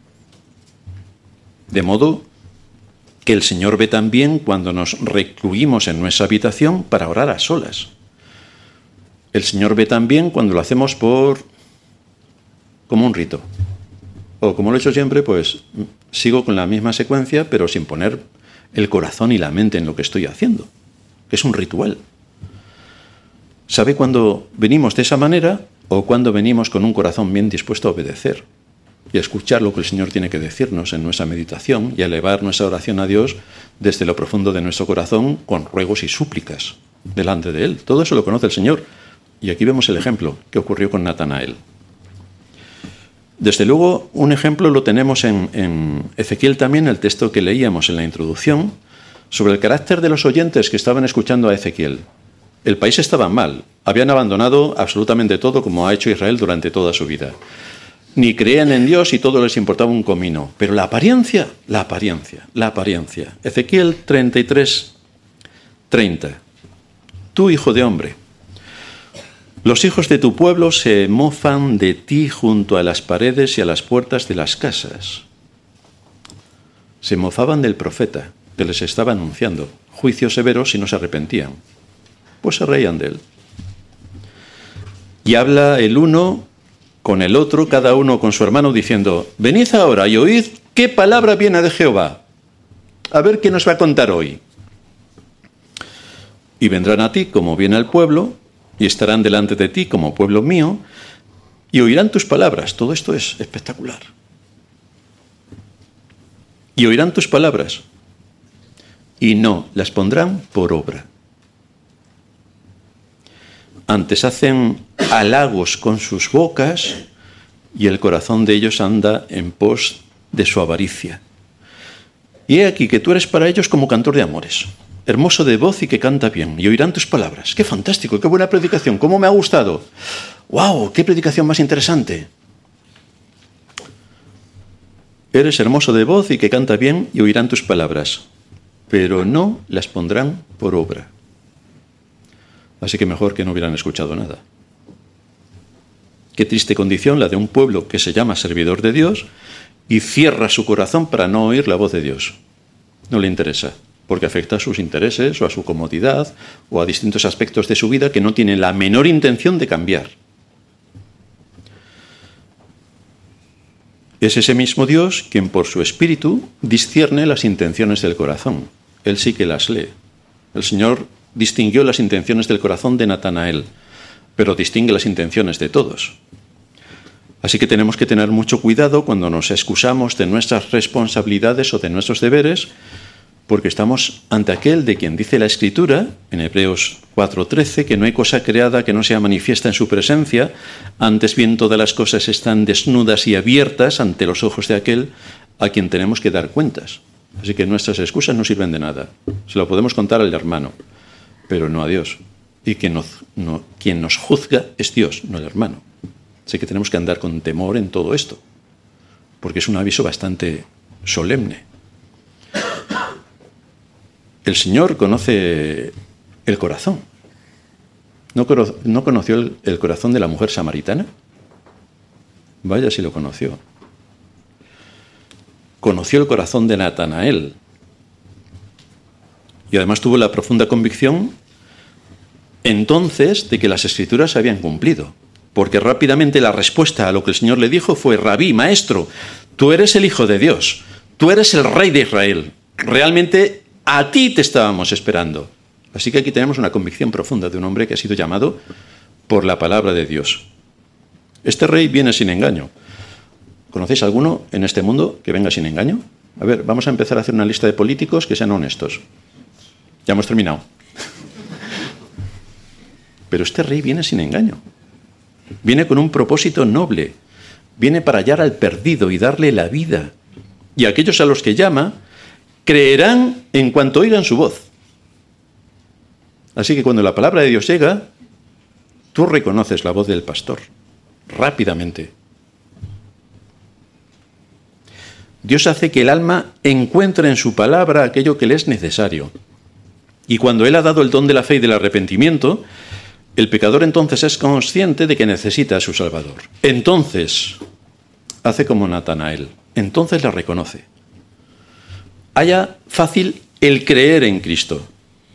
De modo que el Señor ve también cuando nos recluimos en nuestra habitación para orar a solas. El Señor ve también cuando lo hacemos como un rito. O como lo he hecho siempre, pues sigo con la misma secuencia, pero sin poner el corazón y la mente en lo que estoy haciendo, que es un ritual. ¿Sabe cuándo venimos de esa manera o cuando venimos con un corazón bien dispuesto a obedecer y a escuchar lo que el Señor tiene que decirnos en nuestra meditación y a elevar nuestra oración a Dios desde lo profundo de nuestro corazón con ruegos y súplicas delante de Él? Todo eso lo conoce el Señor. Y aquí vemos el ejemplo que ocurrió con Natanael. Desde luego, un ejemplo lo tenemos en Ezequiel también, el texto que leíamos en la introducción, sobre el carácter de los oyentes que estaban escuchando a Ezequiel. El país estaba mal, habían abandonado absolutamente todo como ha hecho Israel durante toda su vida. Ni creían en Dios y todo les importaba un comino. Pero la apariencia. Ezequiel 33:30. Tú, hijo de hombre, los hijos de tu pueblo se mofan de ti junto a las paredes y a las puertas de las casas. Se mofaban del profeta que les estaba anunciando juicios severos si no se arrepentían. Pues se reían de él. Y habla el uno con el otro, cada uno con su hermano, diciendo: venid ahora y oíd qué palabra viene de Jehová. A ver qué nos va a contar hoy. Y vendrán a ti como viene al pueblo, y estarán delante de ti como pueblo mío, y oirán tus palabras. Todo esto es espectacular. Y oirán tus palabras, y no las pondrán por obra. Antes hacen halagos con sus bocas, y el corazón de ellos anda en pos de su avaricia. Y he aquí que tú eres para ellos como cantor de amores, hermoso de voz y que canta bien, y oirán tus palabras. ¡Qué fantástico! ¡Qué buena predicación! ¡Cómo me ha gustado! ¡Wow! ¡Qué predicación más interesante! Eres hermoso de voz y que canta bien, y oirán tus palabras, pero no las pondrán por obra. Así que mejor que no hubieran escuchado nada. Qué triste condición la de un pueblo que se llama servidor de Dios y cierra su corazón para no oír la voz de Dios. No le interesa, porque afecta a sus intereses o a su comodidad o a distintos aspectos de su vida que no tienen la menor intención de cambiar. Es ese mismo Dios quien por su espíritu discierne las intenciones del corazón. Él sí que las lee. El Señor distinguió las intenciones del corazón de Natanael, pero distingue las intenciones de todos. Así que tenemos que tener mucho cuidado cuando nos excusamos de nuestras responsabilidades o de nuestros deberes, porque estamos ante aquel de quien dice la Escritura, en Hebreos 4:13, que no hay cosa creada que no sea manifiesta en su presencia, antes bien todas las cosas están desnudas y abiertas ante los ojos de aquel a quien tenemos que dar cuentas. Así que nuestras excusas no sirven de nada. Se lo podemos contar al hermano, pero no a Dios. Y quien nos juzga es Dios, no el hermano. Así que tenemos que andar con temor en todo esto, porque es un aviso bastante solemne. El Señor conoce el corazón. ¿No conoció el corazón de la mujer samaritana? Vaya si lo conoció. Conoció el corazón de Natanael. Y además tuvo la profunda convicción entonces de que las Escrituras se habían cumplido. Porque rápidamente la respuesta a lo que el Señor le dijo fue: Rabí, maestro, tú eres el Hijo de Dios. Tú eres el Rey de Israel. Realmente a ti te estábamos esperando. Así que aquí tenemos una convicción profunda de un hombre que ha sido llamado por la palabra de Dios. Este rey viene sin engaño. ¿Conocéis alguno en este mundo que venga sin engaño? A ver, vamos a empezar a hacer una lista de políticos que sean honestos. Ya hemos terminado. Pero este rey viene sin engaño. Viene con un propósito noble. Viene para hallar al perdido y darle la vida. Y aquellos a los que llama creerán en cuanto oigan su voz. Así que cuando la palabra de Dios llega, tú reconoces la voz del pastor rápidamente. Dios hace que el alma encuentre en su palabra aquello que le es necesario. Y cuando Él ha dado el don de la fe y del arrepentimiento, el pecador entonces es consciente de que necesita a su Salvador. Entonces hace como Natanael. Entonces la reconoce. Haya fácil el creer en Cristo.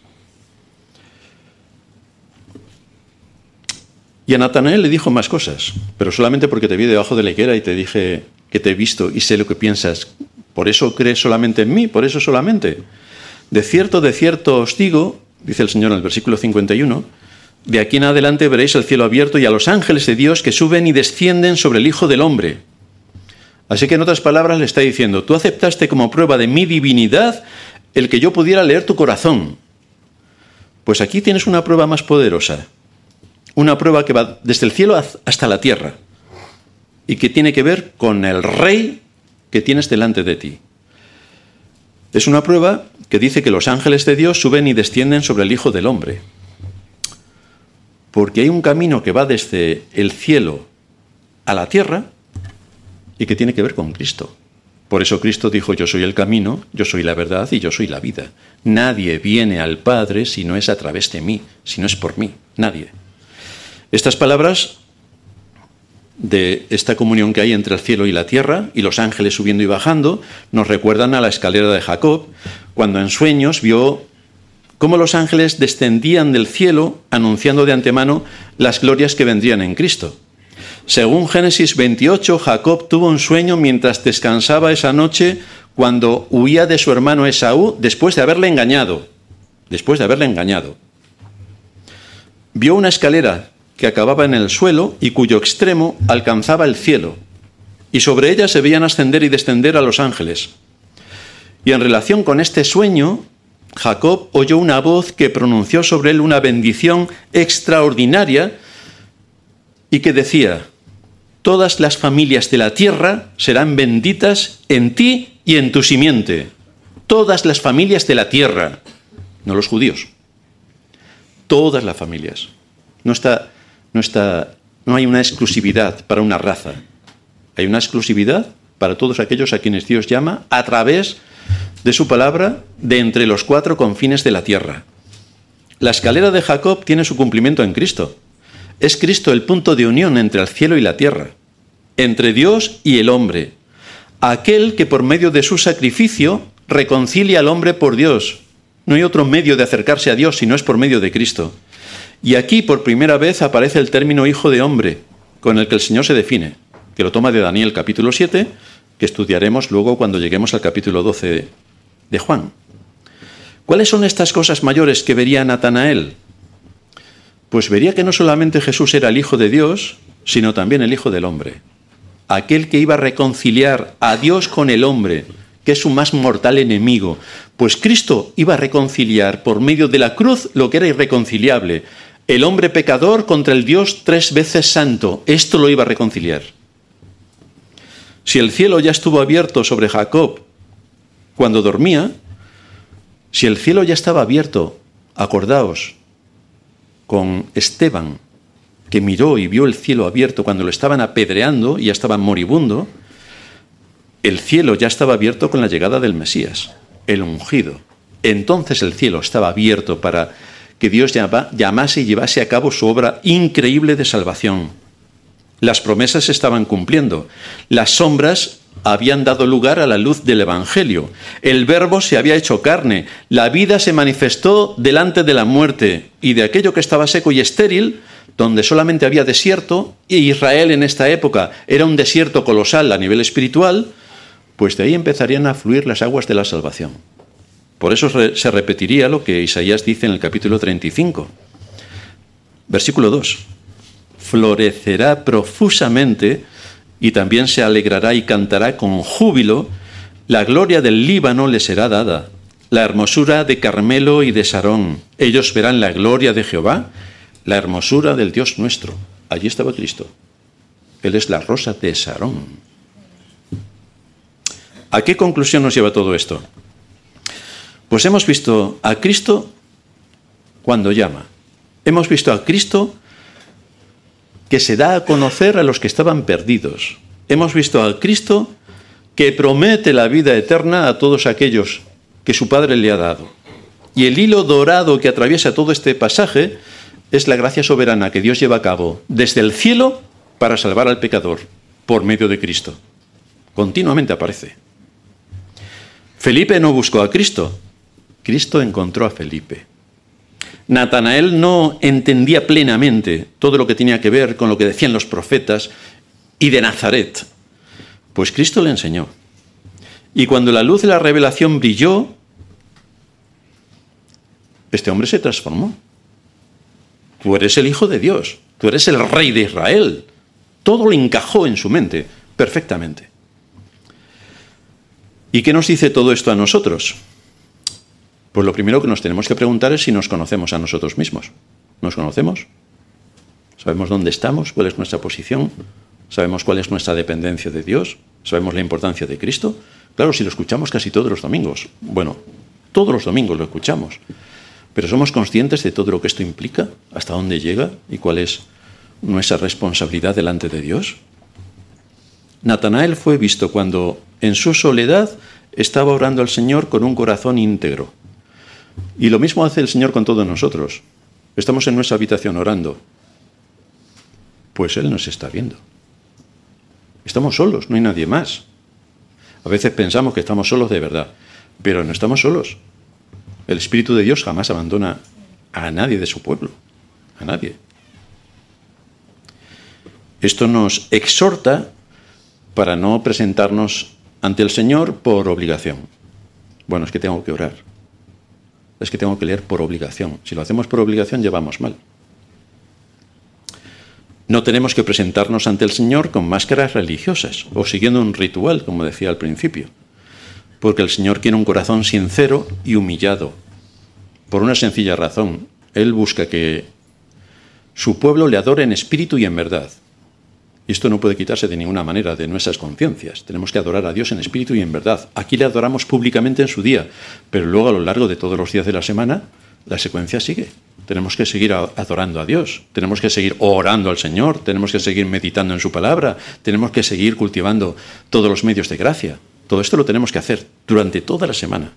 Y a Natanael le dijo más cosas, pero solamente porque te vi debajo de la higuera y te dije que te he visto y sé lo que piensas. ¿Por eso crees solamente en mí? ¿Por eso solamente? De cierto os digo, dice el Señor en el versículo 51, de aquí en adelante veréis el cielo abierto y a los ángeles de Dios que suben y descienden sobre el Hijo del Hombre. Así que en otras palabras le está diciendo: tú aceptaste como prueba de mi divinidad el que yo pudiera leer tu corazón. Pues aquí tienes una prueba más poderosa. Una prueba que va desde el cielo hasta la tierra. y que tiene que ver con el rey que tienes delante de ti. Es una prueba que dice que los ángeles de Dios suben y descienden sobre el Hijo del Hombre. Porque hay un camino que va desde el cielo a la tierra y que tiene que ver con Cristo. Por eso Cristo dijo: yo soy el camino, yo soy la verdad y yo soy la vida. Nadie viene al Padre si no es a través de mí, si no es por mí. Nadie. Estas palabras de esta comunión que hay entre el cielo y la tierra, y los ángeles subiendo y bajando, nos recuerdan a la escalera de Jacob, cuando en sueños vio cómo los ángeles descendían del cielo anunciando de antemano las glorias que vendrían en Cristo. Según Génesis 28, Jacob tuvo un sueño mientras descansaba esa noche cuando huía de su hermano Esaú después de haberle engañado. Vio una escalera que acababa en el suelo y cuyo extremo alcanzaba el cielo, y sobre ella se veían ascender y descender a los ángeles. Y en relación con este sueño, Jacob oyó una voz que pronunció sobre él una bendición extraordinaria y que decía: todas las familias de la tierra serán benditas en ti y en tu simiente. Todas las familias de la tierra, no los judíos. Todas las familias. No hay una exclusividad para una raza. Hay una exclusividad para todos aquellos a quienes Dios llama a través de su palabra de entre los cuatro confines de la tierra. La escalera de Jacob tiene su cumplimiento en Cristo. Es Cristo el punto de unión entre el cielo y la tierra, entre Dios y el hombre, aquel que por medio de su sacrificio reconcilia al hombre por Dios. No hay otro medio de acercarse a Dios si no es por medio de Cristo. Y aquí por primera vez aparece el término hijo de hombre, con el que el Señor se define, que lo toma de Daniel capítulo 7, que estudiaremos luego cuando lleguemos al capítulo 12 de Juan. ¿Cuáles son estas cosas mayores que vería Natanael? Pues vería que no solamente Jesús era el Hijo de Dios, sino también el Hijo del Hombre. Aquel que iba a reconciliar a Dios con el hombre, que es su más mortal enemigo. Pues Cristo iba a reconciliar por medio de la cruz lo que era irreconciliable. El hombre pecador contra el Dios 3 veces santo. Esto lo iba a reconciliar. Si el cielo ya estuvo abierto sobre Jacob cuando dormía, si el cielo ya estaba abierto, acordaos, con Esteban, que miró y vio el cielo abierto cuando lo estaban apedreando y ya estaba moribundo, el cielo ya estaba abierto con la llegada del Mesías, el ungido. Entonces el cielo estaba abierto para que Dios llamase y llevase a cabo su obra increíble de salvación. Las promesas se estaban cumpliendo. Las sombras habían dado lugar a la luz del Evangelio. El Verbo se había hecho carne. La vida se manifestó delante de la muerte. Y de aquello que estaba seco y estéril, donde solamente había desierto, y Israel en esta época era un desierto colosal a nivel espiritual, pues de ahí empezarían a fluir las aguas de la salvación. Por eso se repetiría lo que Isaías dice en el capítulo 35. Versículo 2. Florecerá profusamente y también se alegrará y cantará con júbilo. La gloria del Líbano le será dada, la hermosura de Carmelo y de Sarón. Ellos verán la gloria de Jehová, la hermosura del Dios nuestro. Allí estaba Cristo. Él es la rosa de Sarón. ¿A qué conclusión nos lleva todo esto? Pues hemos visto a Cristo cuando llama. Hemos visto a Cristo que se da a conocer a los que estaban perdidos. Hemos visto a Cristo que promete la vida eterna a todos aquellos que su Padre le ha dado. Y el hilo dorado que atraviesa todo este pasaje es la gracia soberana que Dios lleva a cabo desde el cielo para salvar al pecador por medio de Cristo. Continuamente aparece. Felipe no buscó a Cristo. Cristo encontró a Felipe. Natanael no entendía plenamente todo lo que tenía que ver con lo que decían los profetas y de Nazaret. Pues Cristo le enseñó. Y cuando la luz de la revelación brilló, este hombre se transformó. Tú eres el Hijo de Dios. Tú eres el Rey de Israel. Todo lo encajó en su mente perfectamente. ¿Y qué nos dice todo esto a nosotros? Pues lo primero que nos tenemos que preguntar es si nos conocemos a nosotros mismos. ¿Nos conocemos? ¿Sabemos dónde estamos? ¿Cuál es nuestra posición? ¿Sabemos cuál es nuestra dependencia de Dios? ¿Sabemos la importancia de Cristo? Claro, si lo escuchamos casi todos los domingos. Bueno, todos los domingos lo escuchamos. Pero ¿somos conscientes de todo lo que esto implica? ¿Hasta dónde llega? ¿Y cuál es nuestra responsabilidad delante de Dios? Natanael fue visto cuando, en su soledad, estaba orando al Señor con un corazón íntegro. Y lo mismo hace el Señor con todos nosotros. Estamos en nuestra habitación orando. Pues Él nos está viendo. Estamos solos, no hay nadie más. A veces pensamos que estamos solos de verdad, pero no estamos solos. El Espíritu de Dios jamás abandona a nadie de su pueblo. A nadie. Esto nos exhorta para no presentarnos ante el Señor por obligación. Bueno, es que tengo que orar. Es que tengo que leer por obligación. Si lo hacemos por obligación, ya vamos mal. No tenemos que presentarnos ante el Señor con máscaras religiosas o siguiendo un ritual, como decía al principio. Porque el Señor quiere un corazón sincero y humillado. Por una sencilla razón. Él busca que su pueblo le adore en espíritu y en verdad. Y esto no puede quitarse de ninguna manera de nuestras conciencias. Tenemos que adorar a Dios en espíritu y en verdad. Aquí le adoramos públicamente en su día, pero luego a lo largo de todos los días de la semana, la secuencia sigue. Tenemos que seguir adorando a Dios, tenemos que seguir orando al Señor, tenemos que seguir meditando en su palabra, tenemos que seguir cultivando todos los medios de gracia. Todo esto lo tenemos que hacer durante toda la semana.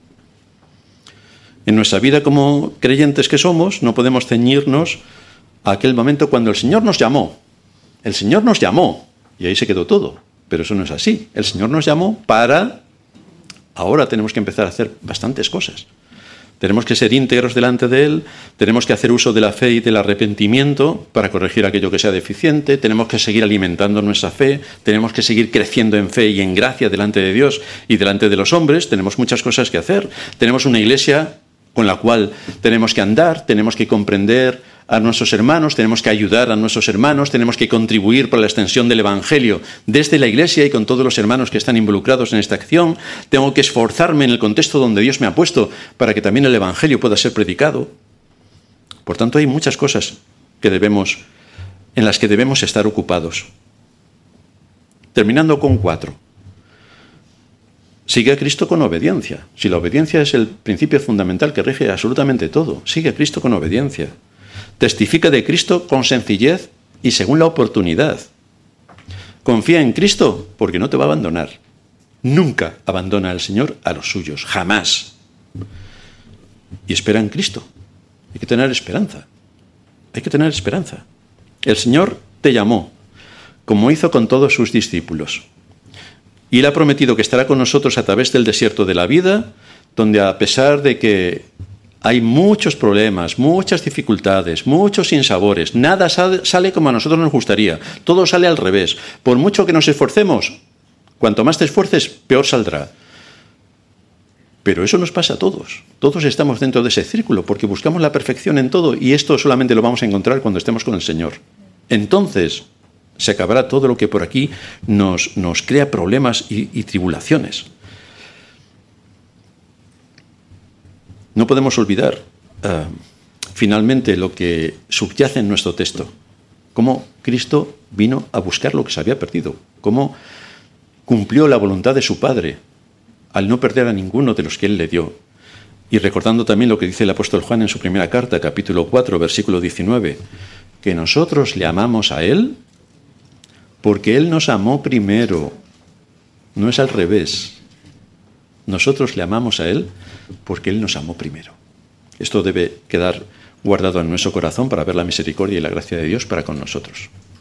En nuestra vida como creyentes que somos, no podemos ceñirnos a aquel momento cuando el Señor nos llamó. El Señor nos llamó y ahí se quedó todo, pero eso no es así. El Señor nos llamó para... Ahora tenemos que empezar a hacer bastantes cosas. Tenemos que ser íntegros delante de Él, tenemos que hacer uso de la fe y del arrepentimiento para corregir aquello que sea deficiente, tenemos que seguir alimentando nuestra fe, tenemos que seguir creciendo en fe y en gracia delante de Dios y delante de los hombres, tenemos muchas cosas que hacer. Tenemos una iglesia con la cual tenemos que andar, tenemos que comprender a nuestros hermanos, tenemos que ayudar a nuestros hermanos, tenemos que contribuir para la extensión del Evangelio desde la Iglesia y con todos los hermanos que están involucrados en esta acción. Tengo que esforzarme en el contexto donde Dios me ha puesto para que también el Evangelio pueda ser predicado. Por tanto, hay muchas cosas en las que debemos estar ocupados. Terminando con 4. Sigue a Cristo con obediencia. Si la obediencia es el principio fundamental que rige absolutamente todo, sigue a Cristo con obediencia. Testifica de Cristo con sencillez y según la oportunidad. Confía en Cristo porque no te va a abandonar. Nunca abandona el Señor a los suyos, jamás. Y espera en Cristo. Hay que tener esperanza. Hay que tener esperanza. El Señor te llamó, como hizo con todos sus discípulos. Y Él ha prometido que estará con nosotros a través del desierto de la vida, donde a pesar de que hay muchos problemas, muchas dificultades, muchos sinsabores, nada sale como a nosotros nos gustaría, todo sale al revés. Por mucho que nos esforcemos, cuanto más te esfuerces, peor saldrá. Pero eso nos pasa a todos. Todos estamos dentro de ese círculo porque buscamos la perfección en todo y esto solamente lo vamos a encontrar cuando estemos con el Señor. Entonces se acabará todo lo que por aquí nos crea problemas y tribulaciones. No podemos olvidar finalmente lo que subyace en nuestro texto. Cómo Cristo vino a buscar lo que se había perdido. Cómo cumplió la voluntad de su Padre al no perder a ninguno de los que Él le dio. Y recordando también lo que dice el apóstol Juan en su primera carta, capítulo 4, versículo 19, que nosotros le amamos a Él porque Él nos amó primero. No es al revés. Nosotros le amamos a Él porque Él nos amó primero. Esto debe quedar guardado en nuestro corazón para ver la misericordia y la gracia de Dios para con nosotros.